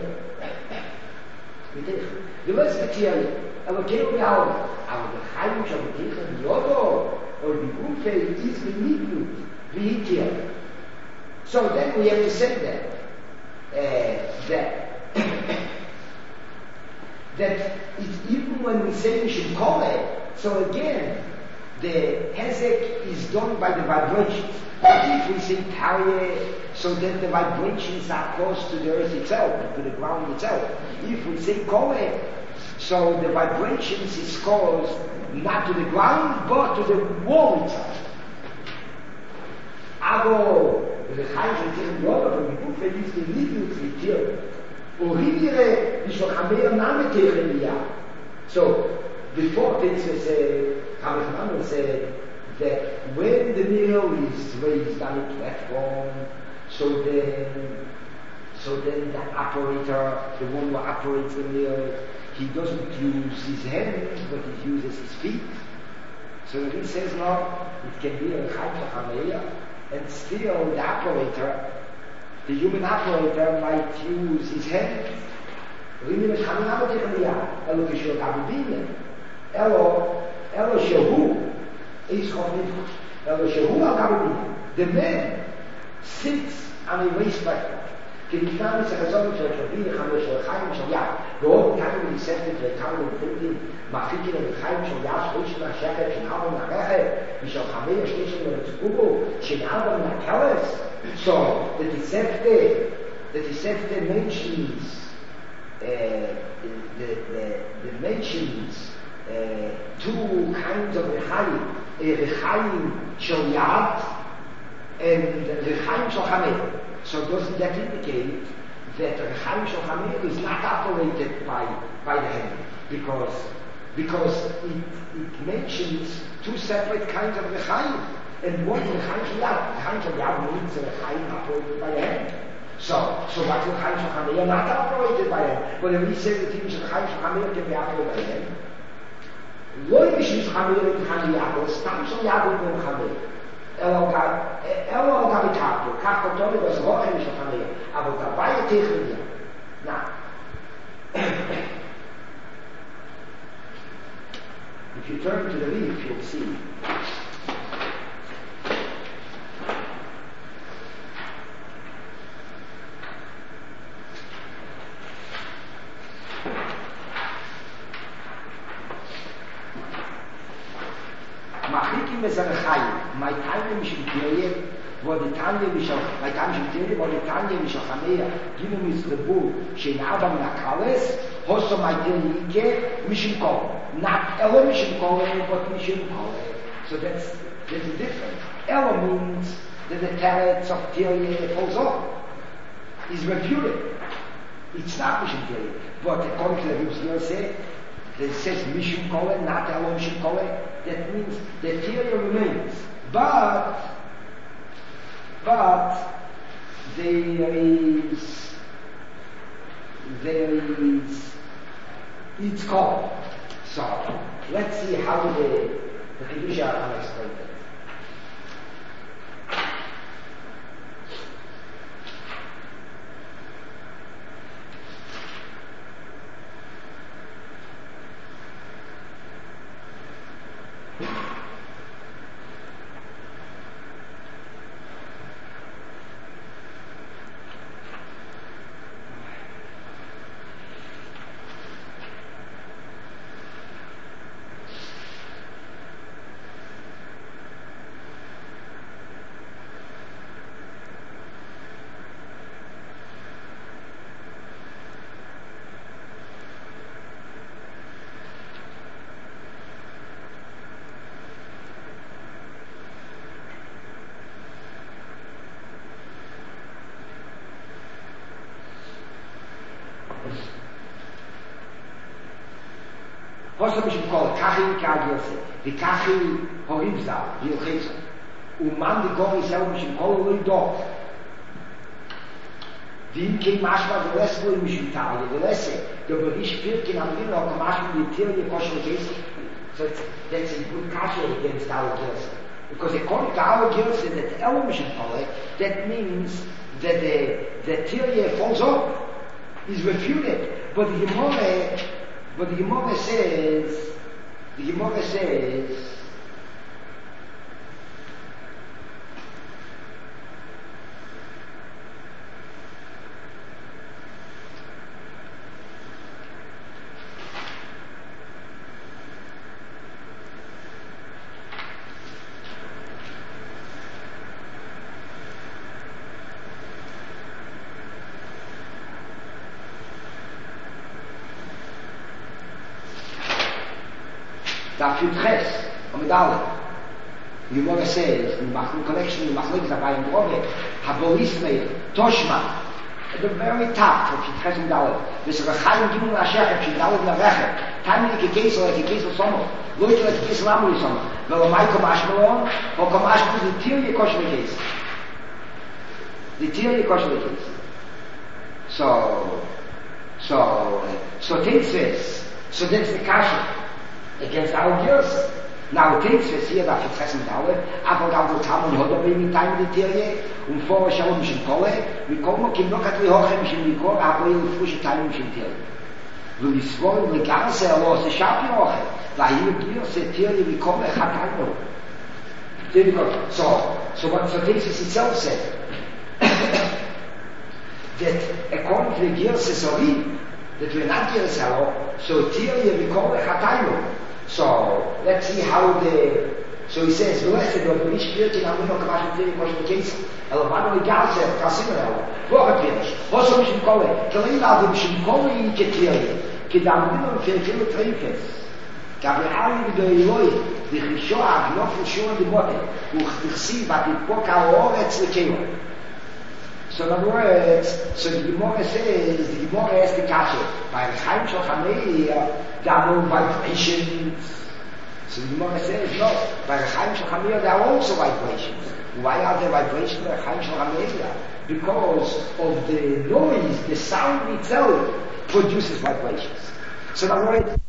The rest of the theory, aber kein Glaube, aber der Chaim shall be taken Yodo, or the Gufe is the Nidlut, the Hitler. So then we have to say that, uh, that, that it's even when we say we should call it, so again, the hezek is done by the vibrations. If we say Tarye, so then the vibrations are close to the earth itself, to the ground itself. If we say Kole, so the vibrations is caused not to the ground, but to the wall itself. Abo, the Chaim Shetim Yoda, from the Gufe is the Nidlut Vitir. Orivire, Vishochameya Name Techemiyah. So, before this we say, Chaim said that when the mill is raised on a platform, so then, so then the operator, the one who operates the mill, he doesn't use his hands, but he uses his feet. So he says, no, it can be a Chaim Chameya, and still the operator, the human operator might use his hands. Elo Shehu is Chofnifut. Elo Shehu al the man sits on a raised platform. כנפנה מסחזון של שבי חמש של חיים של יד ועוד כמה מספת וכמה מפלטים מפיקים לחיים של יד שליש מהשחת של ארבע מהרכב ושל חמש שליש מהצקובו של ארבע מהכלס. So the Tosefta, the Tosefta mentions uh, the, the, the mentions uh, two kinds of Rechaim, a Rechaim shel Yad and Rechaim shel Hameh. So doesn't that indicate that Rechaim shel Hameh is not operated by by the hand, because because it, it mentions two separate kinds of Rechaim, and one Rechaim shel Yad. Rechaim shel Yad means a Rechaim operated by the hand. So, so what is Rechaim shel Hameh? Not operated by the hand. But if we say that even Rechaim shel Hameh can be operated by the hand, לא ישמיש חמיר עם יעקב, סתם של יעקב עם חמיר. אלו גם התאפו, כך אותו לבסבוכם של חמיר, אבל דבר יותר חמיר. Now, if you turn to the leaf, you'll see Machlikim bezarechayim, my time is in period, wo die Tanje mich auch, bei Tanje Tele, wo die Tanje mich auch am Meer, gino mis Rebu, shein Abba min Akales, hosso mai Tele, mich im Kol. Not Elo mich im Kol, but mich im Kol. So that's, that's the difference. Elo means that the talents of Tele falls off. Is refuted. It's not Mishum Tele. But according to the Rebbe Yosef, it says Mishum Kol, not Elo Mishum Kol. That means the Tele remains. But But there is, there is, it's called. So, let's see how the, the Kedusha will explain that. Hossa mich im Kohl, Kachi Kagi Yose, die Kachi Horibza, die Yochesa. Und man, die Gori selber mich im Kohl, und dort. Die kein Maschma, der Rest, wo ich mich im Tal, der Rest, der Bericht führt, kein Amrin, auch der Maschma, die Tiere, die Kosher Gesi. So that's a good Kachi against our Gesi. Because according to our Gesi, that Elo mich im Kohl, that means that the, the Tiere falls off, is refuted. But the Gemara, But the Gemara says, the Gemara says, that you dress, Amidale. The Gemara says, in the Machlok collection, in the Machlok is about in Rove, Habolis Meir, Toshma, at the very top of Yitches and Dalet, there's a Rechaim Gimel Hashechet, Shidalet Narechet, Time like a case like a case of Somo, Loit like a case of Amuli Somo, Velamai Kamash Malon, or Kamash Malon, the Tir Yekosh case. The Tir Yekosh case. So, so, so Tate says, so that's the Kasha. Against our girls. Now it takes us here that it's fressen Dalle, aber da wo Tam und Hoder mit Time die Tiere und vor schauen mich in Kolle, wir kommen kein noch at wir hoch mich in Kolle, aber in frische Time mich in Tiere. Wo die Swol die ganze los die Schafe auch, da hier hier se Tiere wie kommen hat also. So, so what so takes us itself said. That according to the girls is so that we're not here so Tiere wie kommen hat also. So, let's see how the, so he says, blessed of the Spirit in Amino Kamash Tiri Kosh Case, Elavano Gase, Casimero, Vorapirish, Hosso Mishimkole, Kalina Mishimkole in Ketiri, Kidamino Filipino Trinkes, Gabriel de Eloi, the Rishoa, not for sure the Motte, who see but the Poka or it's the Kilo. So in other words, so the Gemara says, the Gemara has the Kasha, by the Chaim Shochamei, there are no vibrations. So the Gemara says, no, by the Chaim Shochamei there are also vibrations. Why are there vibrations by the Chaim Shochamei? Because of the noise, the sound itself produces vibrations. So in other words,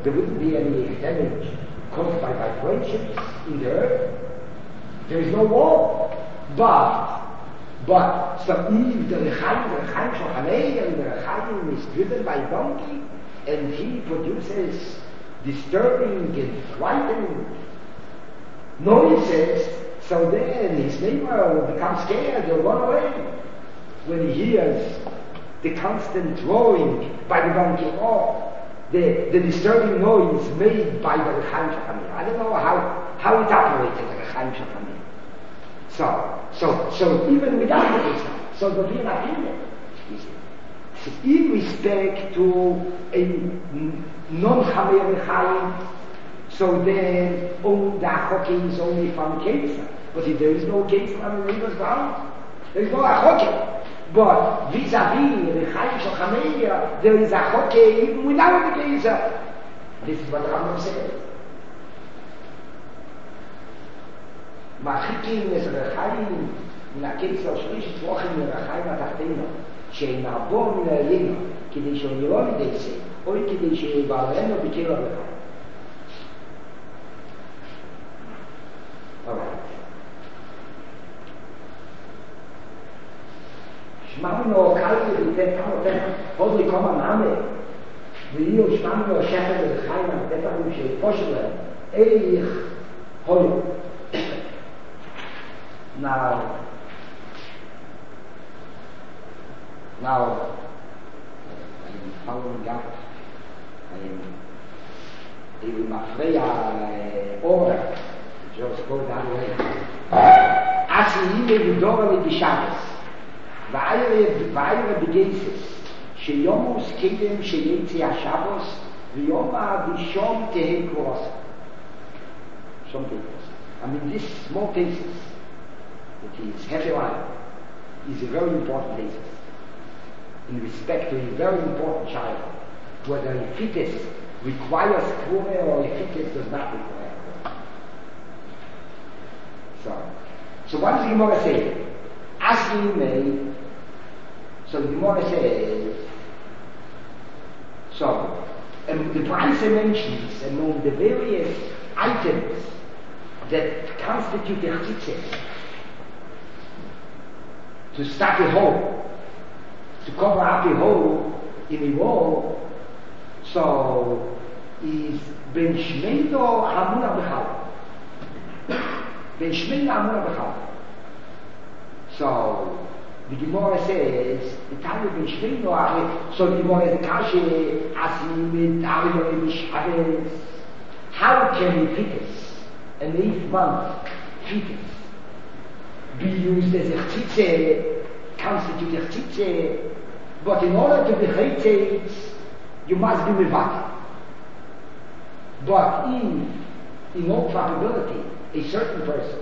there wouldn't be any damage caused by vibrations in the earth. There is no wall. But, but, so if the Rechaim, the Rechaim Shochanei, and the Rechaim is driven by donkey, and he produces disturbing and frightening noises, so then his neighbor will become scared, he'll run away when he hears the constant roaring by the donkey, or the, the disturbing noise made by the Rechaim Shochanei. I don't know how, how it operated, the Rechaim Shochanei. So, so, so even without the Pesach, so the Vir Apinah, in respect to a non-Chamer Rechaim, so then only the Achoke is only from Kesar. But if there is no Kesar on the river's ground, there is no Achoke. But vis-a-vis the Chaim Shochanei, there is Achoke even without the Kesar. This is what the Rambam says. מרחיקים את הרחיים מן הקיצר שליש תרוחים לרחיים התחתינו שנעבור מן העלינו כדי שנראה לידי זה או כדי שיבערנו בקיר הרחיים. Alright. שמענו קלטי לתת כמותך עוד לקום הנאמה ואילו שמענו שפר לרחיים לתת לנו שאיפו שלהם איך הולו. Now, now, I'm following up, I'm even Mafreya order, just go that way. As he even Dora with the Shabbos, Vaira Begesis, Sheyomus Kedem Sheyetzi HaShabbos, V'yoma V'shom Tehei Kurosa. Some people. I mean, these small cases, which is heavy line, is a very important basis in respect to a very important child, whether a fetus requires Kvura or a fetus does not require Kvura. So, so what does the Gemara say? Asking me, so the Gemara says, so, and the Brisa mentions among the various items that constitute the Chitze, to stop a hole, to cover up a hole in a wall, so is Ben Shmeino Hamuna B'chal. Ben Shmeino Hamuna B'chal. So the Gemara says, the time of Ben Shmeino, so the Gemara is Kashi, Asim, Ariel, Mishabes. How can a fetus, an eighth month fetus, be used as a chitze, constitute a chitze, but in order to be chitze, you must be mevat. But in, in all probability, a certain person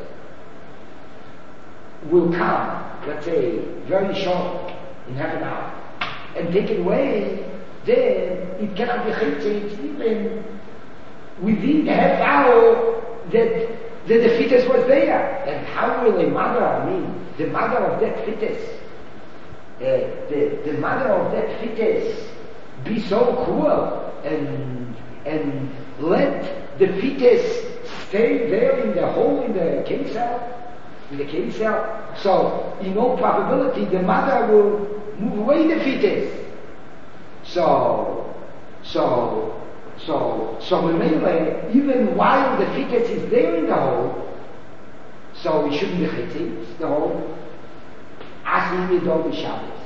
will come, let's say, very short, in half an hour, and take it away, then it cannot be chitze even within the half hour that that the fetus was there. And how will a mother, I mean, the mother of that fetus, uh, the, the mother of that fetus be so cruel and, and let the fetus stay there in the hole in the Kesar, in the Kesar? So, in all probability, the mother will move away the fetus. So, so, So, so Memele, even while the fetus is there in the hole, so it shouldn't be chitzit, the hole, as we did all the Shabbos.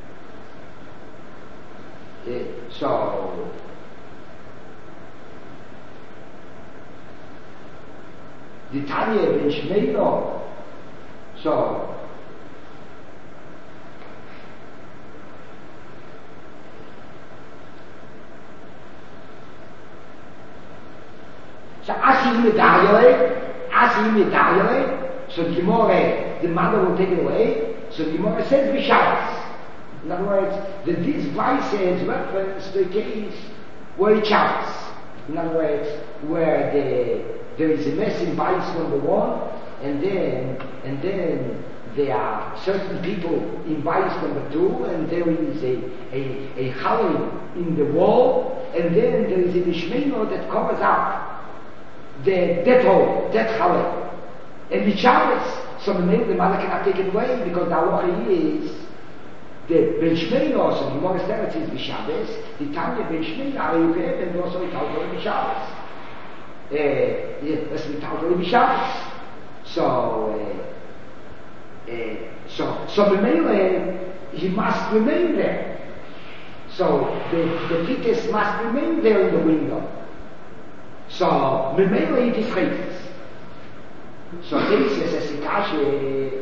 Uh, so, the Tanya ben Shmeino, so, So Asim Medayale, Asim Medayale, so the Gemara, the mother will take it away, so the Gemara says B'Shabbos. In other words, that this vice is reference to a case where it Shabbos. In other words, where the, there is a mess in vice number one, and then, and then there are certain people in bias number two, and there is a, a, a chale in the wall, and then there is a mishmeno that covers up the that hole, that chale. And the Shabbos, so the name of the mother cannot take it away, because the halacha is the Ben Shmeino, so the Gemara Steretz is the Shabbos, the Tanya Ben Shmeino, Arayukev, and also the Talmud the Shabbos. That's the Talmud the Shabbos. So, uh, uh, so, so the Mele, he must remain there. So the, the fetus must remain there in the window. So, the Mele it is chaytis. So this is a sikashe.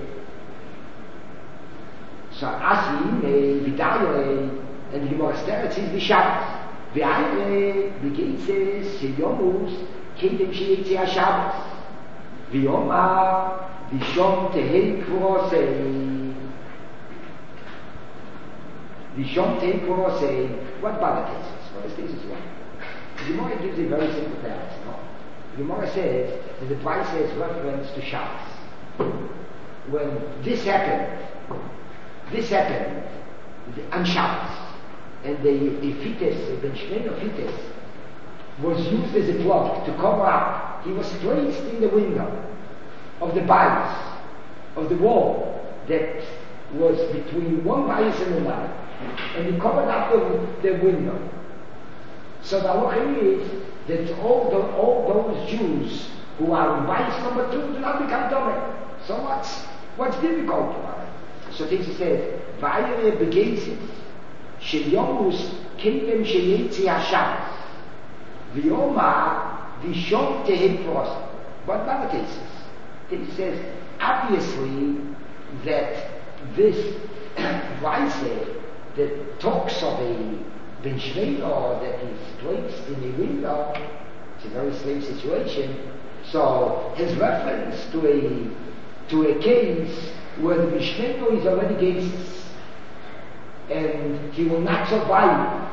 So Asim, Vidayo, and the Gemara Steretz is the Shabbos. V'ayre, v'geitzes, Yomus, Kindem Sheitzi HaShabbos. V'yoma, v'shom tehei kvorosei. V'shom tehei kvorosei. What Bala cases? What is this one? The Gemara gives a very simple text. No? The Gemara says that the Torah says reference to Shabbos. When this happened, this happened on Shabbos, and the, the fetus, the Ben Shmeino fetus, was used as a plug to cover up. He was placed in the window of the bias, of the wall that was between one bias and another, and he covered up the, the window. So the halacha is that all, the, all those Jews who are in bias number two do not become dominant. So what's, what's difficult about it? So this says, Vayere begezes, sheyomus kindem sheyetzi HaShabbos, v'yoma v'shom tehei kvorosei. What about the cases? It says, obviously, that this Vaise that talks of a Ben Shmeino that is placed in a window, it's a very strange situation. So his reference to a to a case where the Ben Shmeino is already gazes, and he will not survive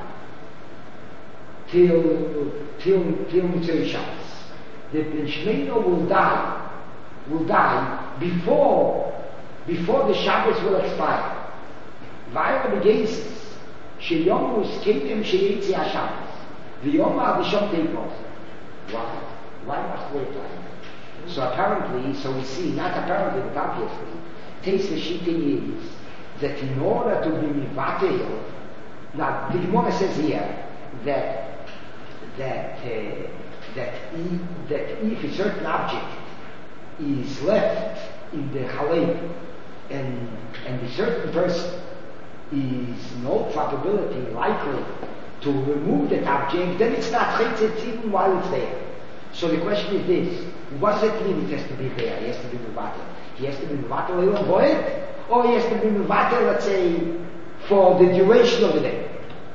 till till till Mitzvah Shabbos. The Ben Shmeino will die, will die before before the Shabbos will expire. Vayra begazes. Sheyomus kindem sheyetzi HaShabbos. V'yoma v'shom tehei kvorosei. Why? Why must we wait like that? So apparently, so we see, not apparently, but obviously, Teis Shita is that in order to be mivatel, now the Gemara says here that that uh, that if, that if a certain object is left in the halei, and and a certain person is in all probability likely to remove that object, then it's not chaytzit even while it's there. So the question is this: what does it mean it has to be there? He has to be mivatel. He has to be mivatel even void, or he has to be mivatel, let's say, for the duration of the day.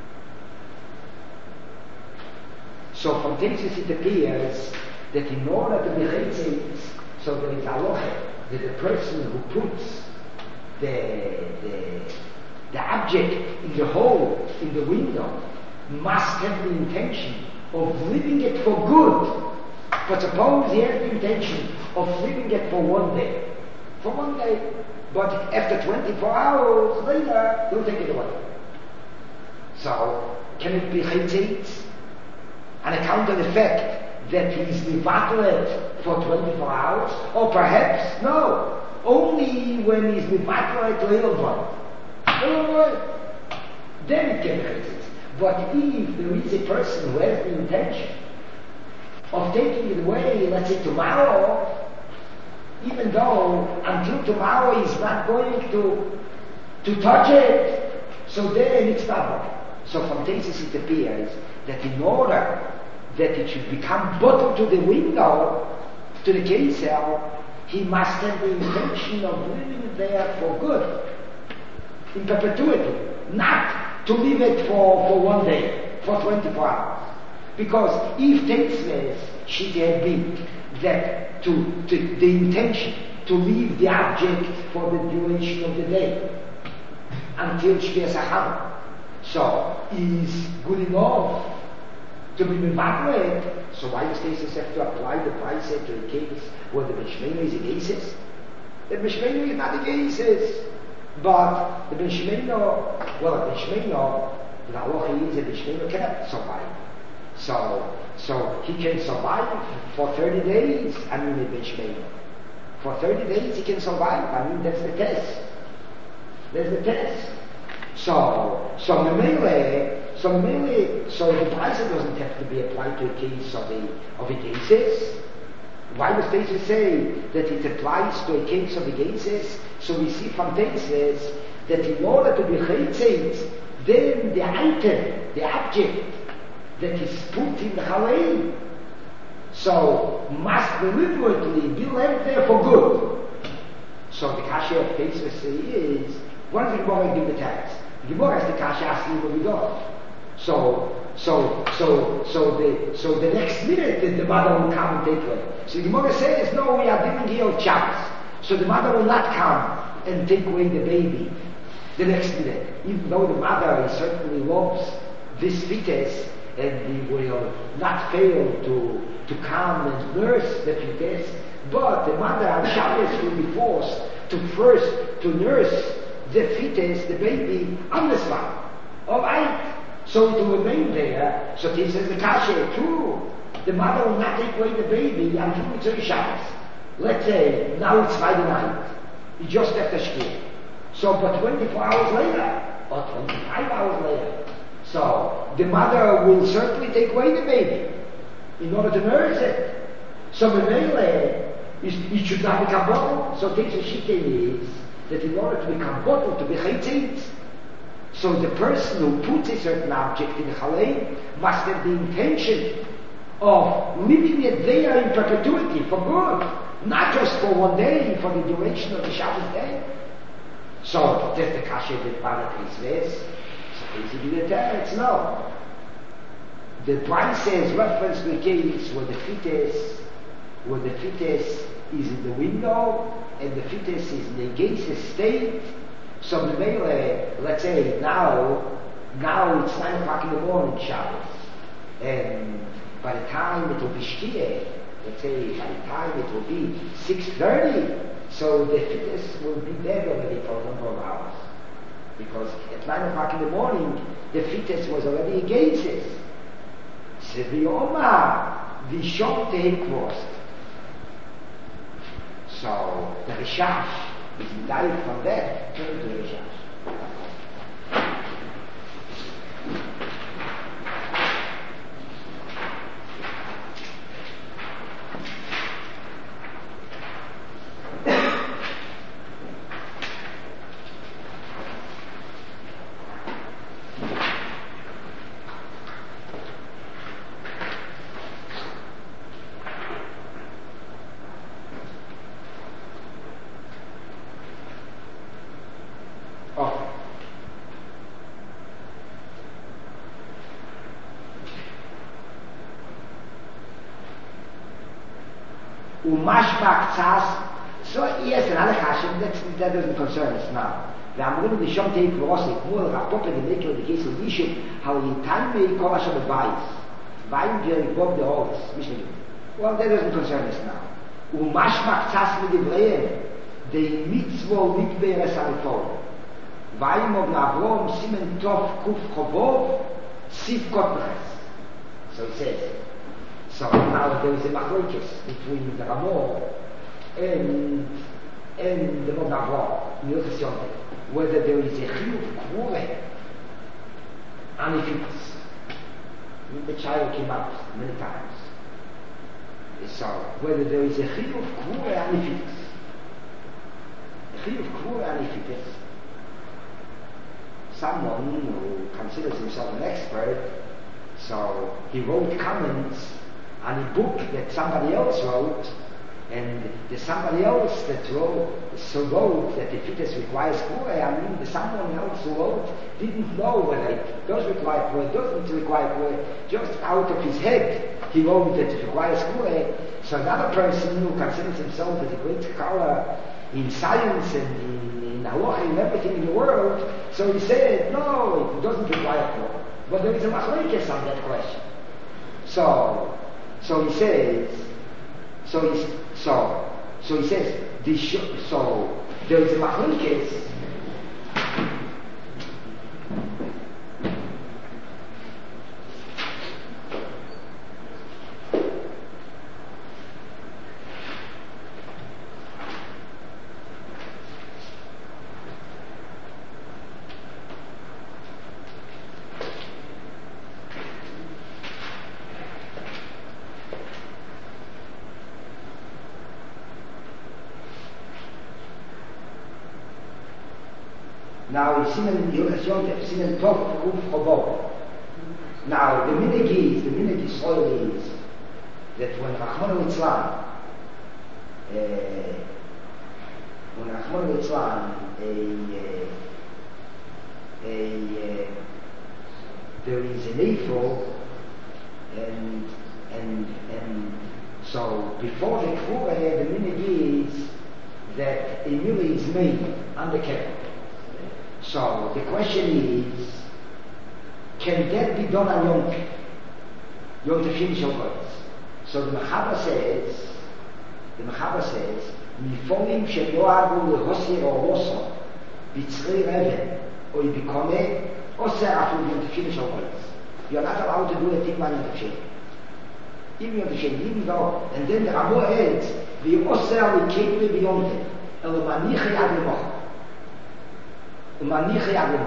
So from Tesis it appears that in order to be chaytzit, so there is halacha that the person who puts the the the object in the hole, in the window, must have the intention of leaving it for good. But suppose he has the intention of leaving it for one day. For one day. But after twenty-four hours later, he'll take it away. So, can it be chaytzit? On account of the fact that he's mivatel for twenty-four hours? Or perhaps, no, only when he's mivatel leilov. Then it can be chaytzit. But if there is a person who has the intention of taking it away, let's say tomorrow, even though until tomorrow he's not going to to touch it, so then it's not wrong. So from Tesis it appears that in order that it should become bottled to the window, to the Keisel, he must have the intention of living it there for good, in perpetuity, not to leave it for, for one day, for twenty-four hours. Because if Tetzves should have been that to, to the intention to leave the object for the duration of the day until Shvias HaChamor, so is good enough to be mivatel. So why does Tetzves have to apply the price to a case where the Ben Shmeino is a cases? The Bishmeino is not the cases. But the Bishmeino, well, the Bishmeino, the halacha is that Bishmeino cannot survive. So, so he can survive for thirty days, I mean the Bishmeino. For thirty days he can survive, I mean that's the test. That's the test. So, so the Mele, so the Mele, so the price doesn't have to be applied to a case of a, of a cases. Why does Tesis say that it applies to a case of the cases? So we see from Tesis that in order to be chaytzeit, then the item, the object that is put in the halal, so must deliberately be left there for good. So the kasha of Tesis is, what does the Gemara give the tax? The Gemara has the kasha asking what we got. So, so, so, so the, so the next minute the mother will come and take away. So the Gemara says, no, we are dealing here with Shabbos. So the mother will not come and take away the baby the next minute. Even though the mother certainly loves this fetus and he will not fail to, to come and nurse the fetus, but the mother on Shabbos will be forced to first to nurse the fetus, the baby, on the spot. Alright? So it will remain there. So he says the kasha, true. The mother will not take away the baby until it's on Shabbos. Let's say, now it's Friday night. He just left the school. So, but twenty-four hours later, or twenty-five hours later, so the mother will certainly take away the baby in order to nurse it. So the male, it should not become bottled. So takes a shita is that in order to become bottled, to be chaytzeit, so the person who puts a certain object in halal must have the intention of leaving it there in perpetuity for good, not just for one day, for the duration of the Shabbos day. So that's the kasha that Balatis says. So basically the teretz, no. The Brian says reference to a case where the fetus, where the fetus is in the window and the fetus is in a gaseous state. So the mele, let's say now, now it's nine o'clock in the morning, Shabbos, and by the time it will be shkia, let's say by the time it will be six thirty, so the fetus will be dead already for a number of hours, because at nine o'clock in the morning the fetus was already against it. So the Omar, the shop take crossed. So the Rishash is died from that, turn to the Rishash. So yes, another Hashem, that doesn't concern us now. The Amrim, the Shom Teik Rosik, Mul, Rapop, and the Maker of the case of Yishuv, how he time may call Hashem advice. Vaim Jerry Bob the Horse, Mishnah. Well, that doesn't concern us now. Umashmak Tzas Midivleim, the Mitzvah Mitberes Arifol. Vaim of Avrom, Simen Tov, Kuf Chovov, Siv Kotneches. So he says. So now there is a machlokes between the Ramor and and the Modavor, whether there is a chiyuv kvure on the fetus. The child came up many times. So whether there is a chiyuv kvure on the fetus. A chiyuv kvure on the fetus. Someone who considers himself an expert, so he wrote comments on a book that somebody else wrote, and the somebody else that wrote, so wrote that the fetus requires kure, I mean the someone else who wrote didn't know whether it does require kure, doesn't require kure, just out of his head he wrote that it requires kure. So another person who considers himself as a great scholar in science and in, in halacha and everything in the world, so he said, no, it doesn't require kure. But there is a machlokes on that question. So, so he says, so he's, so, So he says, this sh- so there is a machlokes. Now, Simen Yontif, Simen Tov, Ruf Chobot. Now, the minig is, the minig Yisrael is, that when Rachmana Litzlan, uh, when Rachmana Litzlan, a, a, a, uh, there is an ephod, and, and, and, so before the Kvura, the minig is that a mili is made on the kettle. So the question is, can that be done on Yom Tov? Yom Tov finish over. So the Mechaber says, the Mechaber says, Miforim sheyoagu lehosir or oso, bitzrei reven, or you become a, oser after Yom Tov finish over. You're not allowed to do a thing on Yom Tov. Even Yom Tov, even though, and then the Ramah adds, the oser l'kebri b'Yom Tov, el manichi ad l'moch. So now the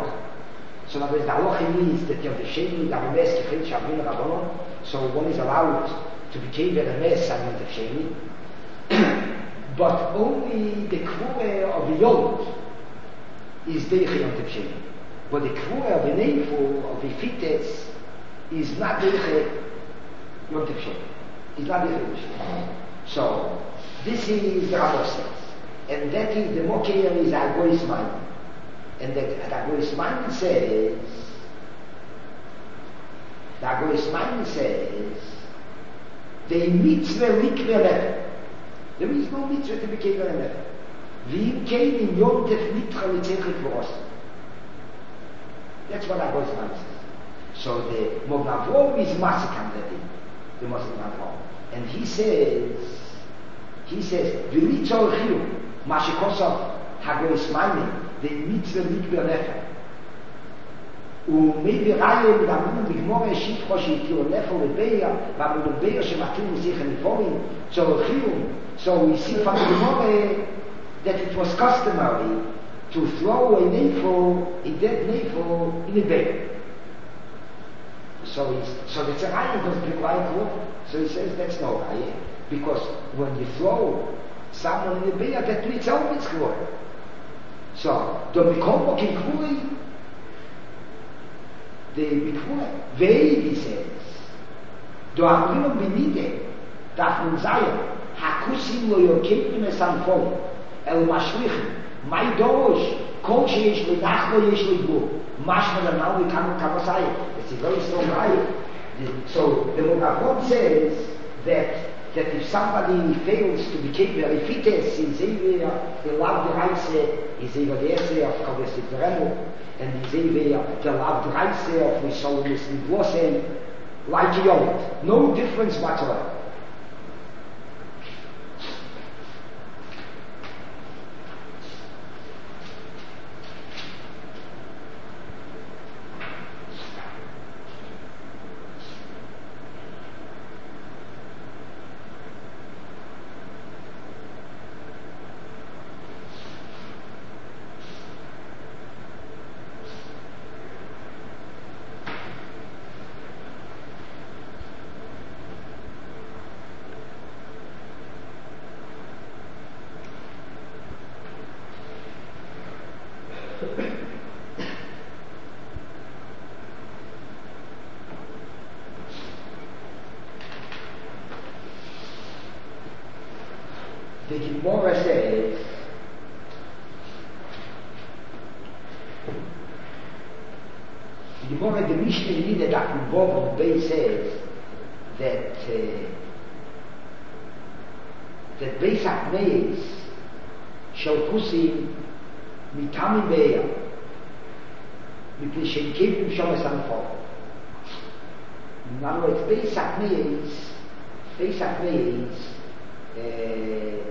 halacha means that Yom Tov the Rames Kefil Shavin Rabbanon, so one is allowed to be kept at a mess on Yom Tov, but only the Kvura of the Yom is Deich Yom Tov. But the Kvura of the Neiful, of the Fites, is not Deich Yom Tov. It's not Deich Yom Tov. So this is the Ramos says, and that is the Mokeir is Agois Mind. And the Agois Mind says, the Agois Mind says, the mitzvah likve lefer. There is no mitzvah to be kever lefer. V'im kein in Yom Tov nitcha mitzechik v'os. That's what Agois Mind says. So the Mogavom is massacred that thing, the Mogavom. And he says, he says, v'litzor chiyu, ma shekosov Agois Mind, the mitzvah likve lefer. ומביא ראיה מדברים בגמור ראשית חושי תיאור נפל לבייה והמדבר שמתאים לסיך הנפורים צורכים. So we see from the Gemara that it was customary to throw a nefel, a dead nefel, in a bear. So it's, so that's a raya doesn't require water. So he says that's no raya, because when you throw someone in a bear, that in itself is water. So the Mekom in Kvuri, the Mikvura, Veid, he says, do Amrim Benide, Daf Nun Zayin, Hakusim lo yokim es anfol, el mashlichim, my dosh, kol sheish lo nach lo yesh lo ybu, mashma la now we come to Kabasai. It's a very strong ayah. So the Mogavon says that that if somebody fails to be capable, if it is, he's either the love the Reise, he's either the essay of Kavesi Teremo, and he's either the love the Reise of Misolis Nivose, like a Yom. No difference whatsoever. The Gemara says, the Gemara, the Mishnah Yida Daf Bob Bay says that uh, that Beis Hakneis shall pusim mitami beya mipnei sheikevim shomes anfol. In other words, Beis Hakneis, Beis Hakneis, Uh,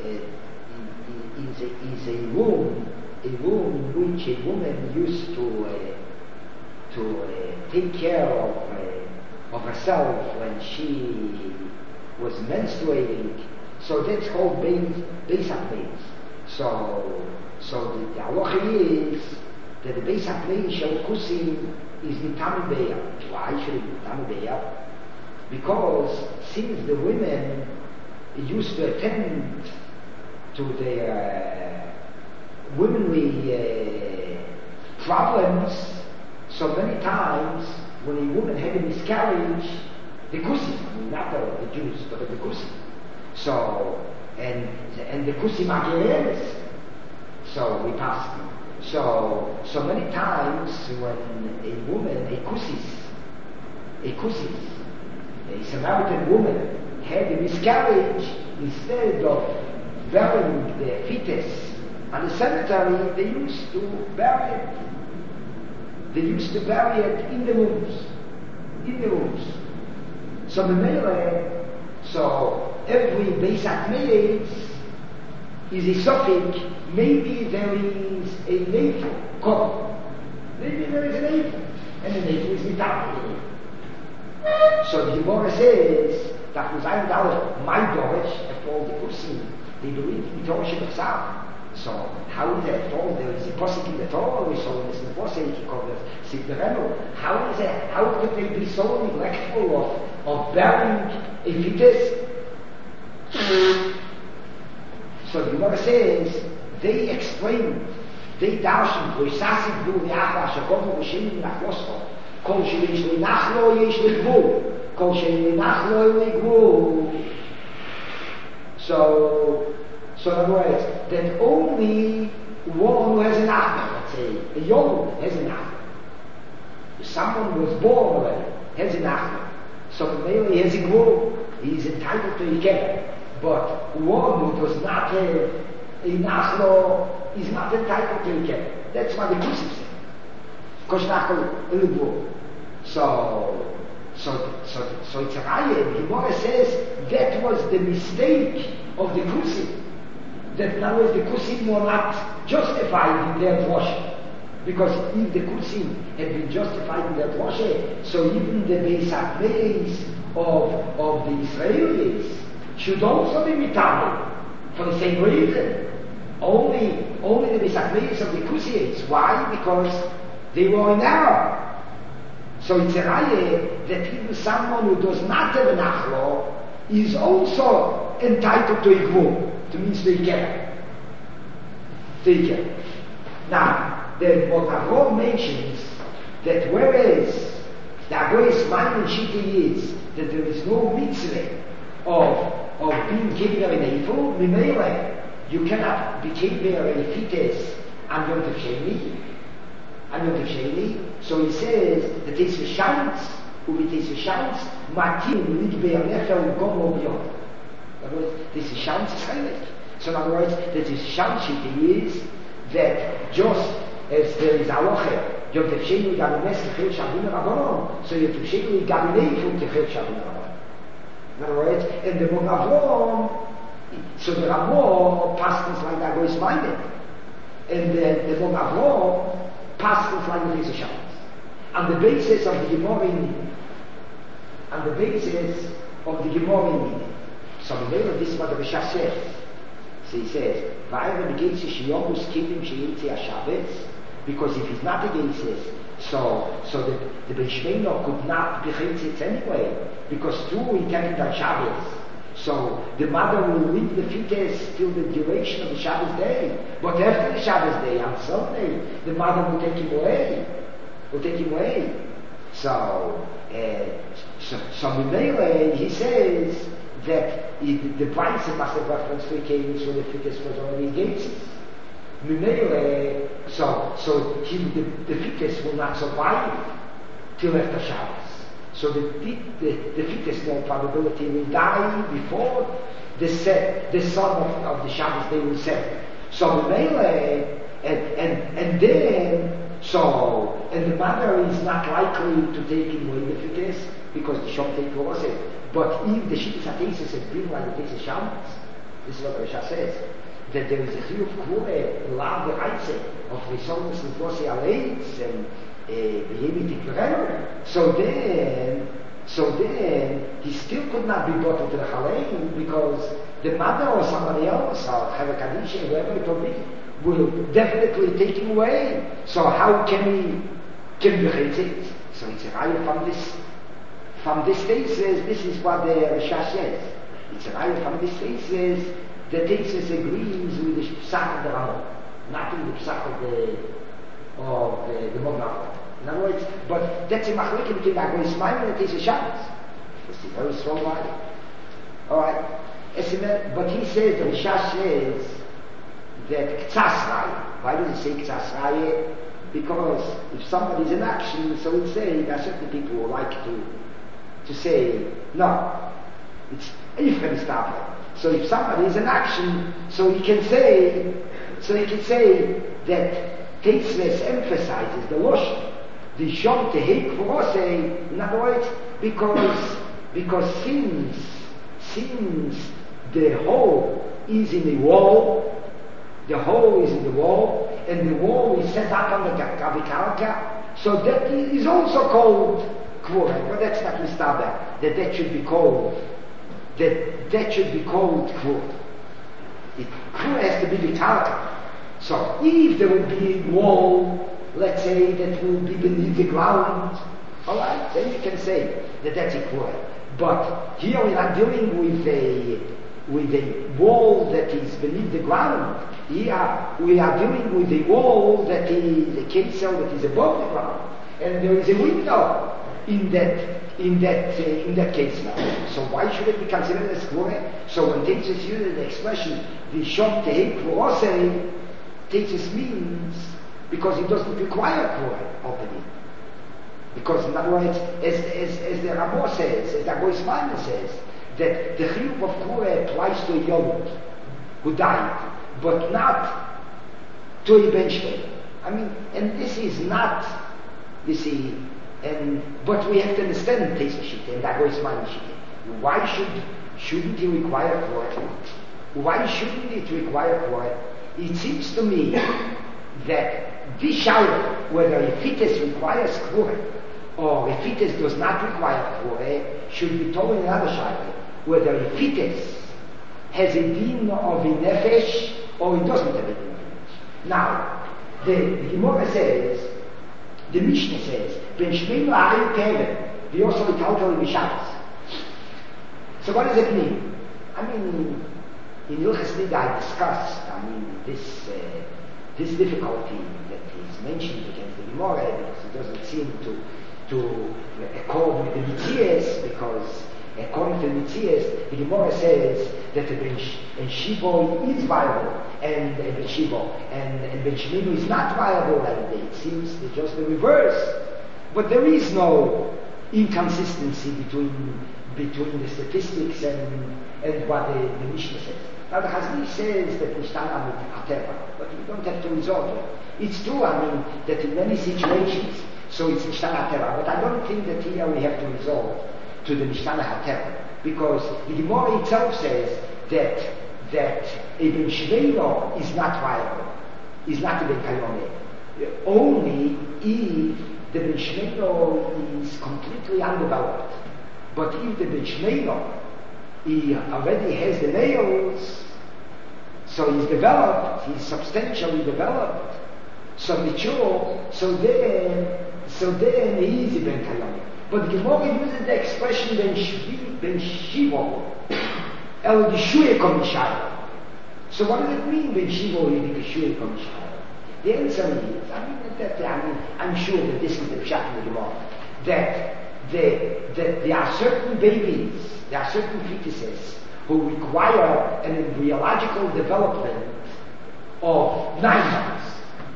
uh, is, a, is a room, a room in which a woman used to uh, to uh, take care of uh, of herself when she was menstruating. So that's called Beis HaPleis. So, so the, the halacha is that the Beis HaPleis shel Kusim is Nitami Beya. Why should it be Nitami Beya? Because since the women used to attend to their uh, womanly uh, problems, so many times when a woman had a miscarriage, the Kusim, not the, the Jews, but the Kusim. So, and and the Kusim Ageres, so we passed. So, so many times when a woman, a Kusis, a Kusis, a Samaritan woman had a miscarriage, instead of burying the fetus at the cemetery, they used to bury it. They used to bury it in the rooms, in the rooms. So the Mele, so every Beis HaPleis is a suffix. Maybe there is a navel cover. Maybe there is a navel, and the navel is mitapel. So the Gemara says that was ein dalef my Dorish after all the Kusim. They believe in Torah Shebachsav. So how is that all there is a possible in the Torah? We saw this in the Posei called the Sigdereno. How is it? How could they be so neglectful of of burying a fetus? So the Gemara says they explain, they darshan v'isasi b'du v'yachla shakonu v'shenim nachlosko kol sheyesh le'nachlo yesh le'gvul kol sheyesh le'nachlo le'gvul. So, so in other words, that only one who has an achla, let's say a young has an achla. If someone who was born already has an achla, so maybe he has a gvul, he is entitled to a kever. But one who does not have a nachlo is not entitled to a kever. That's why the Kusim say. Koshnachol elubur. So, so, so, so it's a raya. The Gemara says that was the mistake of the Kusim. That now the Kusim were not justified in their worship. Because if the Kusim had been justified in their worship, so even the Beis HaPleis of, of the Israelis should also be mitable for the same reason. Only, only the Beis HaPleis of the Kusites. Why? Because they were in error. So it's a raya that even someone who does not have an achlo is also entitled to a gvul, to means to a kever. To a kever. Now, the what Avram mentions that whereas the Agoyes Maimon Shita is that there is no mitzvah of of being kever in Eiffel, Mimele, you cannot be kever in a fetus and Yom Tov Sheni, and Yom Tov Sheni. So he says that it's a chance, uvi it's a chance, matim lidber nefer ugomo beyond. In other words, this is chance is heilig. So in other words, that this chance is that just as there is halacha, Yom Tov Sheni galumes kechel shavim rabbanon, so Yom Tov Sheni galuneifu kechel shavim rabbanon. In other words, and the Bog Avrom, so the Ramo passes like that goes minded, and the, the Bog Avrom passes like the Lisa Shabbos. And the basis of the Gemara in and the basis of the Gemara in so the name of this is what the Rishah says. So he says, Va'ayra begins Shiyomus Kidim Sheyitzi HaShabbos, because if he's not against this, so so the the Bishmeino could not be Chitzitz anyway, because two intended on Shabbos. So the mother will leave the fetus till the duration of the Shabbos day. But after the Shabbos day, on Sunday, the mother will take him away. Will take him away. So, uh, so, so Mimele, he says that he, the price must have reference to a case where the fetus was already engaged. Mimele, so so he, the, the fetus will not survive till after Shabbos. So the, the, the fetus, no probability, will die before the set, the sun of, of the Shabbos day will set. So Mele, and, and, and then, so, and the mother is not likely to take away the fetus because the Shom take was it. But if the Shittas HaTeisus has been like the Tesis Shabbos, This is what Rasha says. That there is a chiyuv kvura, lav v'raitze, of risonus l'fosei aleitz, and behemi tikverenu. So then, so then, he still could not be brought into the chalein, because the mother or somebody else, or Chevra Kaddish, whoever it will be, will definitely take him away. So how can we, can we hate it? So it's a raya from this, from this thesis, this is what the Rasha says. It's a raya from this thesis, the thesis agrees with the psach of the Rambam, not with the psach of the, of the, the Mognach. In other words, but that's a machlekes between Agro Ismail and Tesis Shabbos. It's a very strong raya. Alright. But he says, the Rasha says, that k'tzas raya. Why does it say k'tzas raya? Because if somebody's in action, so it's saying there are certain people who like to to say, no, it's ifrem stabler. So if somebody is in action, so he can say, so he can say that Teisves emphasizes the losh, the shom tehek v'rosei, in other words, because, because since, since the hole is in the wall, the hole is in the wall, and the wall is set up on the Gavikarka, so that is also called Kvura. But that's not Mistaber, that that should be called, that that should be called Kvura. Kvura has to be the Karka. So if there will be a wall, let's say, that will be beneath the ground, alright, then you can say that that's a Kvura. But here we are dealing with a with a wall that is beneath the ground. Here we are dealing with a wall that is a castle that is above the ground, and there is a window in that in that uh, in that castle. So why should it be considered as kvura? So when Tesis uses the expression the shom tehek kvurosei, Tesis means because it doesn't require kvura opening. Because in other words, as as as the Rambam says, as the Agro Ismail says, that the chiyuv of kvura applies to a yolud who died, but not to a benchman. I mean, and this is not, you see, and but we have to understand Tesis Shita and Agro Ismail Shita. Why should shouldn't he require kvura? Why shouldn't it require kvura? It seems to me that this shaila, whether a fetus requires kvura or a fetus does not require kvura, should be told in another shaila, whether a fetus has a din of a nefesh or it doesn't have a din of a nefesh. Now, the, the Gemara says, the Mishnah says, Ben Shmeinu Ha'ayu Kevin, we also recalculate Mishabas. So what does it mean? I mean, in Ilchas Nida I discussed, I mean, this uh, this difficulty that is mentioned against the Gemara, because it doesn't seem to to accord with the Mitzias, because according to the Mitzias, the Gemara says that the Ben Shibo is viable, and uh, Ben Shibo, and, and Ben Sheminu is not viable, and it seems just the reverse. But there is no inconsistency between between the statistics and and what the, the Mishnah says. Now the Chazon says that Mishnah with Ateva, but we don't have to resort to it. It's true, I mean, that in many situations, so it's Mishnah Ateva, but I don't think that here we have to resort to the Mishnah Ateva, because the Gemara itself says that that a Ben Shmeino is not viable, is not a Ben Kayome. Only if the Ben Shmeino is completely undeveloped. But if the Ben Shmeino he already has the nails, so he's developed, he's substantially developed, so mature, so then, so then he is a Ben Kayome. But the Gemara uses the expression Ben Shivo, Ben Shivo, El Gishuye Komishayim. So what does it mean Ben Shivo El Gishuye Komishayim? The answer is, I mean, that, I mean, I'm sure that this is the pshat in the Gemara, that The, that there are certain babies, there are certain fetuses who require an embryological development of nine months.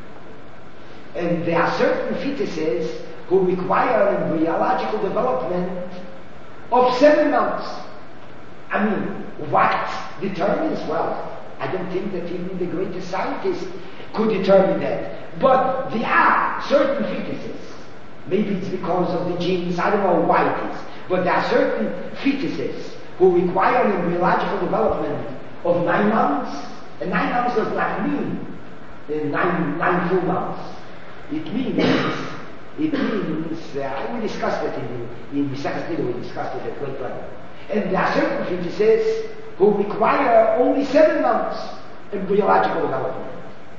And there are certain fetuses who require an embryological development of seven months. I mean, what determines? Well, I don't think that even the greatest scientists could determine that. But there are certain fetuses. Maybe it's because of the genes, I don't know why it is. But there are certain fetuses who require an embryological development of nine months, and nine months does not mean uh, nine, nine full months. It means, it means, uh, we discussed it in, in Mesechus Nida, we discussed it at great level. And there are certain fetuses who require only seven months embryological development.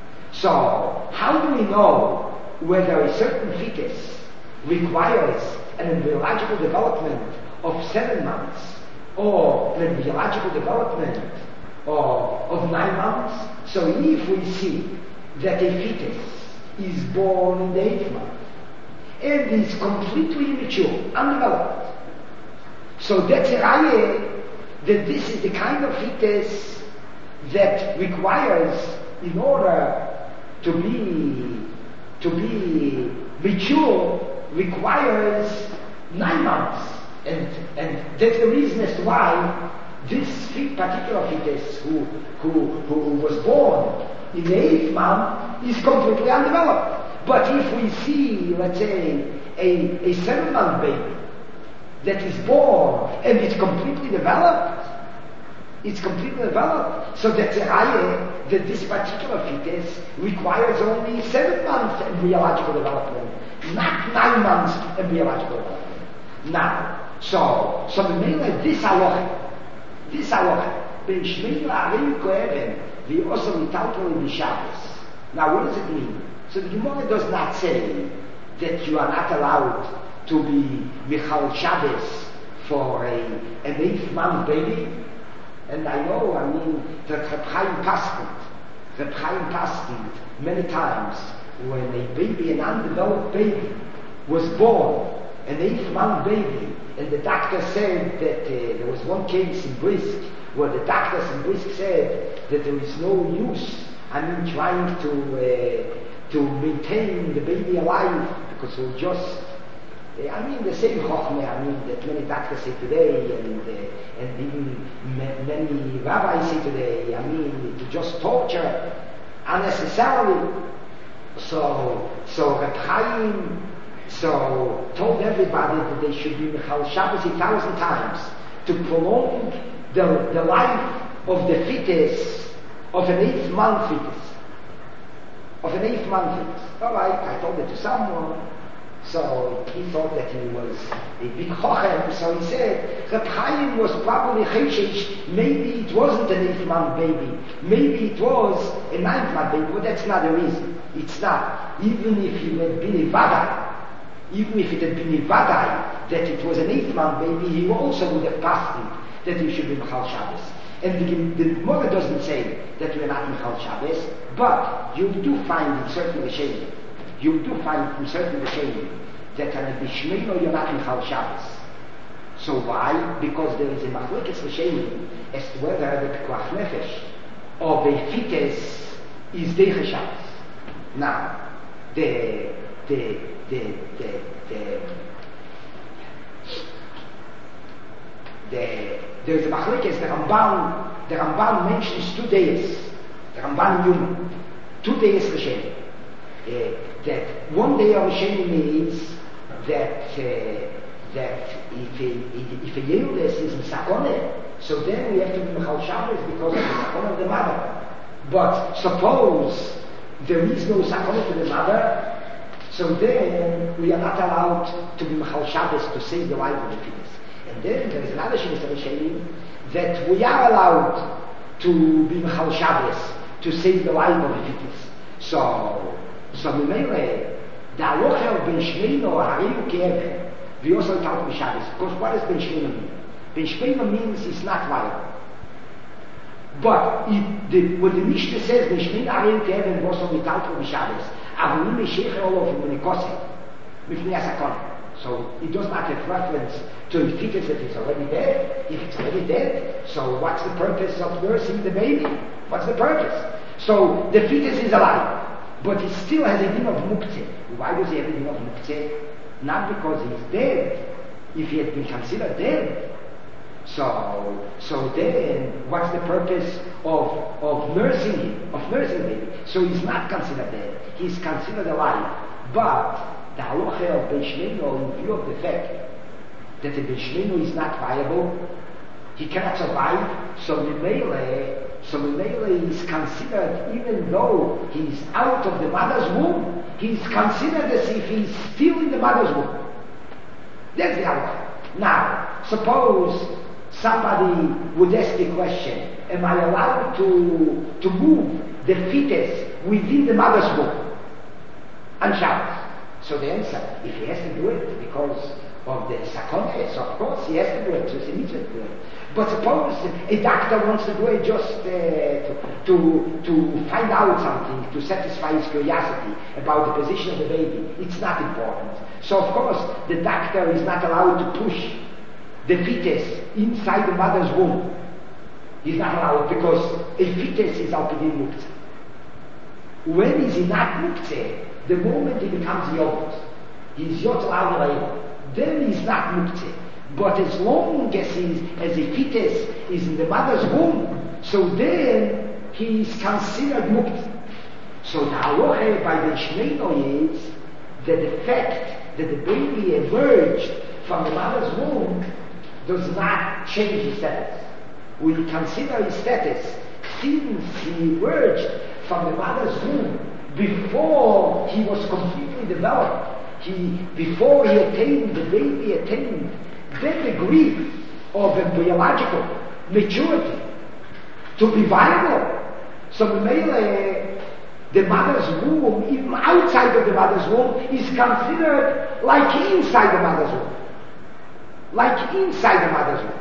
So, how do we know whether a certain fetus requires an embryological development of seven months or an embryological development of, of nine months? So if we see that a fetus is born in the eighth month and is completely immature, undeveloped, so that's a raya that this is the kind of fetus that requires, in order to be to be mature, requires nine months. And and that's the reason as to why this particular fetus who who who was born in the eighth month is completely undeveloped. But if we see, let's say, a, a seven month baby that is born and it's completely developed, it's completely developed, so that's a raya that this particular fetus requires only seven months embryological development, not nine months embryological development. Now, so, so the main like this halacha, this halacha, ben shmeil ha'arei ko'even, v'yoso mitaltel b'Shabbos. Now, what does it mean? So the Gemara does not say that you are not allowed to be Michal Shabbos for a, an eighth month baby. And I know, I mean, that Reb Chaim Paskent, Reb Chaim Paskent, many times, when a baby, an undeveloped baby, was born, an eighth month baby, and the doctor said that uh, there was one case in Brisk, where the doctors in Brisk said that there is no use, I mean, trying to, uh, to maintain the baby alive, because it will just, I mean, the same chokhmah, I mean, that many doctors say today, and uh, and even ma- many rabbis say today, I mean, to just torture unnecessarily. So, so Reb Chaim, so told everybody that they should be Michal Shabbos a thousand times to prolong the, the life of the fetus, of an eighth month fetus. Of an eighth month fetus. All right, I told it to someone. So he thought that he was a big chochem, so he said, Reb Chaim was probably cheshish, maybe it wasn't an eighth month baby, maybe it was a ninth month baby, but that's not the reason. It's not. Even if he had been a vadai, even if it had been a vadai that it was an eighth month baby, he also would have passed it, that he should be Michal Shabbos. And the, the Gemara doesn't say that we are not Michal Shabbos, but you do find in certain Rishonim, you do find from certain Rishonim that on the Bishmeino you're not Michal Shabbos. So why? Because there is a machlokes Rishonim as to whether the Pekuach Nefesh of a fetus is Deicha Shabbos. Now, the the the the the, the there is a machlokes, the Ramban, the Ramban mentions two days, the Ramban Yuma, two days Rishonim. Uh, that one day of Rishonim means that uh, that if a, if a Yehudas is in Sakoneh, so then we have to be Michal Shabbos because of the Sakoneh of the mother. But suppose there is no Sakoneh to the mother, so then we are not allowed to be Michal Shabbos to save the life of the fetus. And then there is another Shemis Rishonim that we are allowed to be Michal Shabbos to save the life of the fetus. So So Mimele, the halacha of Ben Shmeino, Hariyu Ke'even, V'yosel Talk B'Shabbos. Because what does Ben Shmeino mean? Ben Shmeino means it's not viable. But it, the, when the Mishnah says Ben Shmeino, Hariyu Ke'even, V'yosel Talk B'Shabbos, Avunim Sheikh all of them in a kosek, Mifnei Asakon. So it does not have reference to a fetus that is already dead. If it's already dead, so what's the purpose of nursing the baby? What's the purpose? So the fetus is alive. But he still has a din of muktzeh. Why does he have a din of muktzeh? Not because he's dead. If he had been considered dead, so so then what's the purpose of of nursing him, of nursing him? So he's not considered dead. He's considered alive. But the halacha of Ben Shmeino, in view of the fact that the Ben Shmeino is not viable, he cannot survive. So Mimele, So Memele is considered, even though he's out of the mother's womb, he's considered as if he's still in the mother's womb. That's the halacha. Now, suppose somebody would ask the question, am I allowed to, to move the fetus within the mother's womb on Shabbos? So the answer, if he has to do it because of the sakones, of course he has to do it, so he needs to do it. But suppose a doctor wants to do it just uh, to, to, to find out something, to satisfy his curiosity about the position of the baby. It's not important. So of course the doctor is not allowed to push the fetus inside the mother's womb. He's not allowed because a fetus is alpidin muktzeh. When is he not muktzeh? The moment he becomes yod, he's yod l'avayim. Then he's not muktzeh. But as long as he's, as a fetus is in the mother's womb, so then he is considered muktzeh. So the halacha by the Shneino is that the fact that the baby emerged from the mother's womb does not change his status. We consider his status since he emerged from the mother's womb before he was completely developed. He, before he attained, the baby attained that degree of a biological maturity to be viable. So Memele, the mother's womb, even outside of the mother's womb, is considered like inside the mother's womb. Like inside the mother's womb.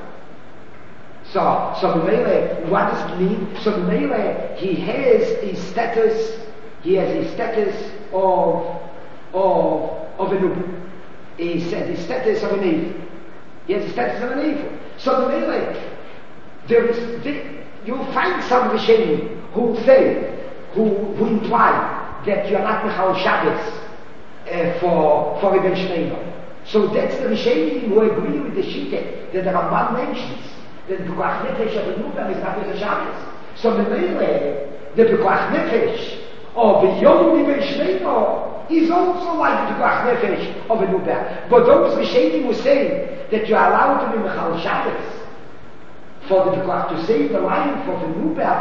So, so Memele, what does it mean? So Memele, he has a status, he has a status of, of, of a noob. He said the status of an evil. He has the status of an evil. So Memele, there is, the, you'll find some Rishonim who say, who, who imply that you're not Mechal Shabbos uh, for, for Ibn Shneino. So that's the Rishonim who agree with the Shita that the Ramban mentions, that the Pekuach Nefesh of the Nuba is not Mechal Shabbos. So Memele, the Pekuach Nefesh of the Yom Ibn Shneino is also like the Pekuach Nefesh of a Nuba. But those Rishonim who say that you're allowed to be Mechal Shabbos for the Pekuach, to save the life of a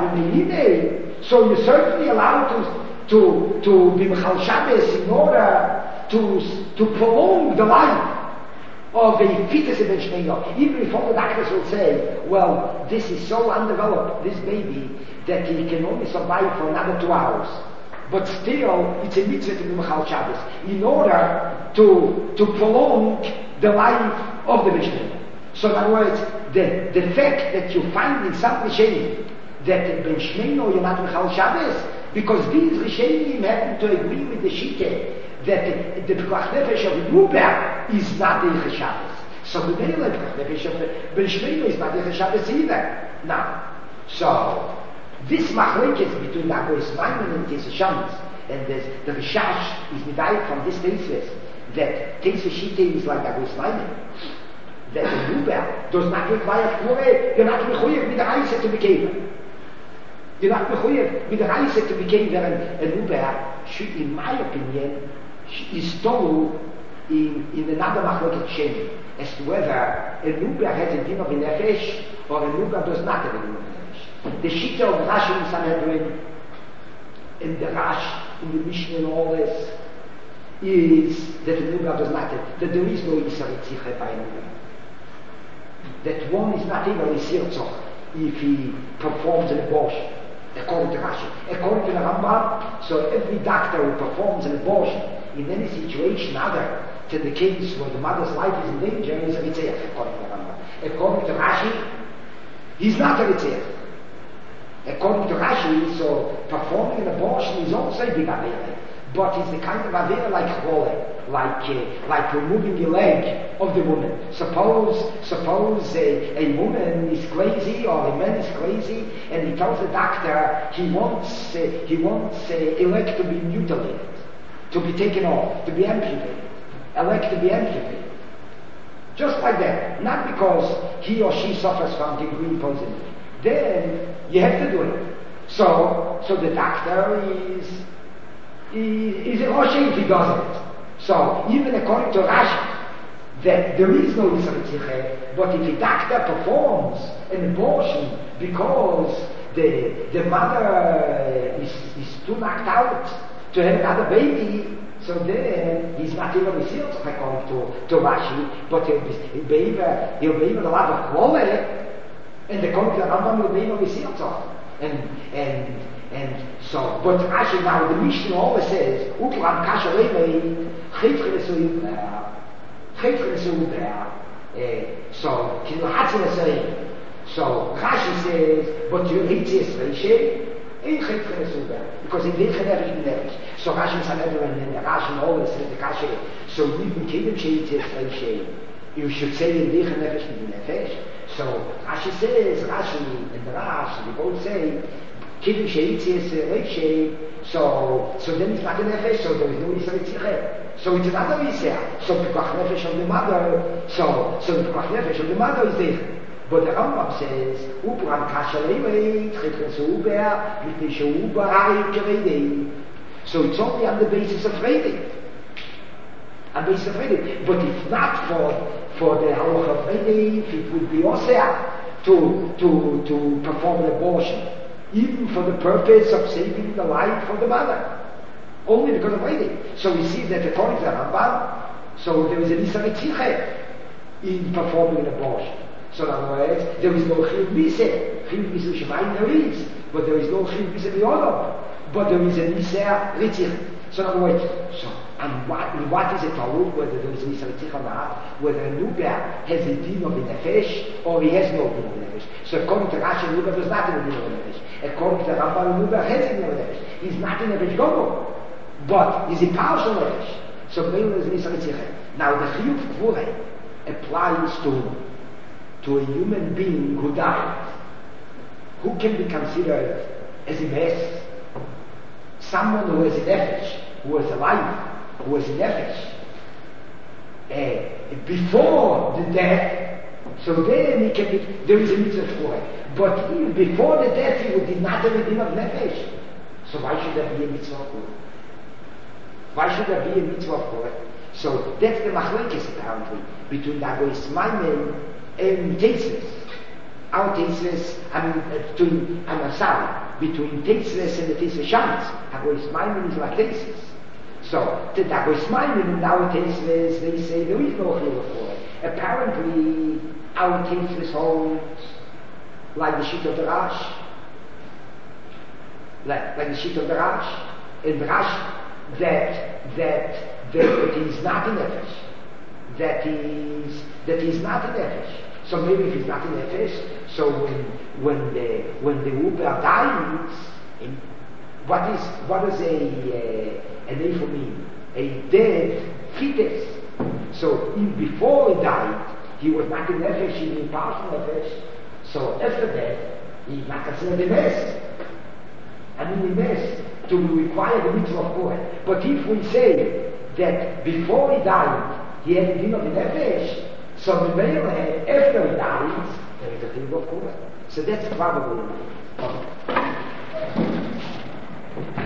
Nuba, so you're certainly allowed to, to, to be Mechal Shabbos in order to, to prolong the life of a fetus in Shneino. Even if all the doctors will say, well, this is so undeveloped, this baby, that he can only survive for another two hours. But still, it's a mitzvah to be Mechal Shabbos in order to, to prolong the life of the Shneino. So in other words, the, the fact that you find in some Rishonim that in Shneino you're not Mechal Shabbos, because these Rishonim happen to agree with the Shita that the Pekuach Nefesh of Nuba is not the Yichas Shabbos. So the Pekuach Nefesh of Ben Shneino is not the Yichas Shabbos either. Now, so this machlekes between the Agoris Maimon and Teis Shabbos, and the, the Rishash is divided from this Teisves, that Teis Shita is like Agoris Maimon, that the Nuba does not require Kure, you're not mechuyev with the Reise to be given. You're not mechuyev with the Reise to be given, and a Nuba should, in my opinion, is told in, in another machlokes Shem as to whether a Nuba has a din of a nefesh or a Nuba does not have a din of a nefesh. The Shita of Rashi in Sanhedrin and the Rash in the Mishnah and all this is that a Nuba does not have, that there is no Yisar Yitzchak by a Nuba. That one is not able to see if he performs an abortion, according to Rashi. According to the Rambam, so every doctor who performs an abortion in any situation other than the case where the mother's life is in danger is a Ritzeach, according to the Rambam. According to Rashi, he's not a Ritzeach. According to Rashi, so performing an abortion is also a big Avera, but it's the kind of Avera like Chole. Like uh, like removing the leg of the woman. Suppose suppose a, a woman is crazy or a man is crazy, and he tells the doctor he wants uh, he wants uh, a leg to be mutilated, to be taken off, to be amputated, a leg to be amputated. Just like that, not because he or she suffers from gangrene poisoning. Then you have to do it. So so the doctor is is a Rosh if he does it. So, even according to Rashi, that there is no Yisar Yitzchak, but if a doctor performs an abortion because the, the mother uh, is, is too knocked out to have another baby, so then he's not even received according to, to Rashi, but he'll be, he'll be able, he'll be able to have a quality, and the according to the Rambam will be able to receive it. And, and, and so, but Rashi now, the Mishnah always says, Ukram Kasha Levei, Chitchel Esuibah, Chitchel Esuibah, so, Kilhatzim Esuibah. So, Rashi says, but you eat this Reishe, because in the Nefesh in Nefesh. So Rashi Sanever and the Rashi always says the Kasha. So even Kiddush Sheitzes Reishe, you should say in the Nefesh in the Nefesh. So Rashi says, Rashi and the Rashi, they both say Kiddush Sheitzes Reishe. So so then it's not a Nefesh. So there is no Yisrael Tzichet. So it's another Yisrael. So the Pekuach Nefesh of the mother. So so the Pekuach Nefesh of the mother is there. But the Rambam says, Upram Kasha Levei, Chitresu Uber, Mitnishu Uber, Ari Keredi. So it's only on the basis of Fredi. On the basis of Fredi. But if not for, for the Halacha of Fredi, it would be Osea to, to, to perform an abortion. Even for the purpose of saving the life of the mother. Only because of Fredi. So we see that according to the Rambam, so there is an Isra Tzichet in performing an abortion. So in other words, there is no Chiyuv Miseh. Chiyuv Miseh Shemayim there is, but there is no Chiyuv Miseh B'Yodom. But there is a Niseh Ritzich. So in other words, so, and what, what is it told, whether there is a Niseh Ritzich or not, whether a Nuber has a din of a Nefesh, or he has no din of a Nefesh. So according to Rashi, Nuber does not have a din of a Nefesh. According to Rambam, Nuber has a din of a Nefesh. He's not in a Nefesh Gogo, but he's a partial Nefesh. So there is a Niseh Ritzich. Now the Chiyuv Kvureh applies to to a human being who died, who can be considered as a mess? Someone who has a nefesh, who was alive, who was a nefesh, uh, before the death, so then he can be, there is a mitzvah for it. But even before the death, he would not have a din of nefesh. So why should there be a mitzvah for it? Why should there be a mitzvah for it? So that's the machlekes apparently, between the Agois Maimon and Teisles. Our Teisles, I mean, uh, between, I'm sorry, between Teisles and the Teisles Shams. Agois Maimon is like Teisles. So, the Agois Maimon and our Teisles, they say there is no chiyuv for it. Apparently, our Teisles holds like the sheet of the Rash, like, like the sheet of the Rash, and the Rash, that, that, that it is not in Nefesh. That is, that is not in Nefesh. So maybe if it's not in Nefesh, so when, when the, when the Uber dies, in, what is, what is a, uh, a name for me? A dead fetus. So in, before he died, he was not in Nefesh, he was in partial Nefesh. So after that, he's not considered a mess. I mean a mess to require the mitzvah of Kohen. But if we say that before he died, he had a din of the Nefesh, so the male after he dies, there is a din of Kohen. So that's probably okay.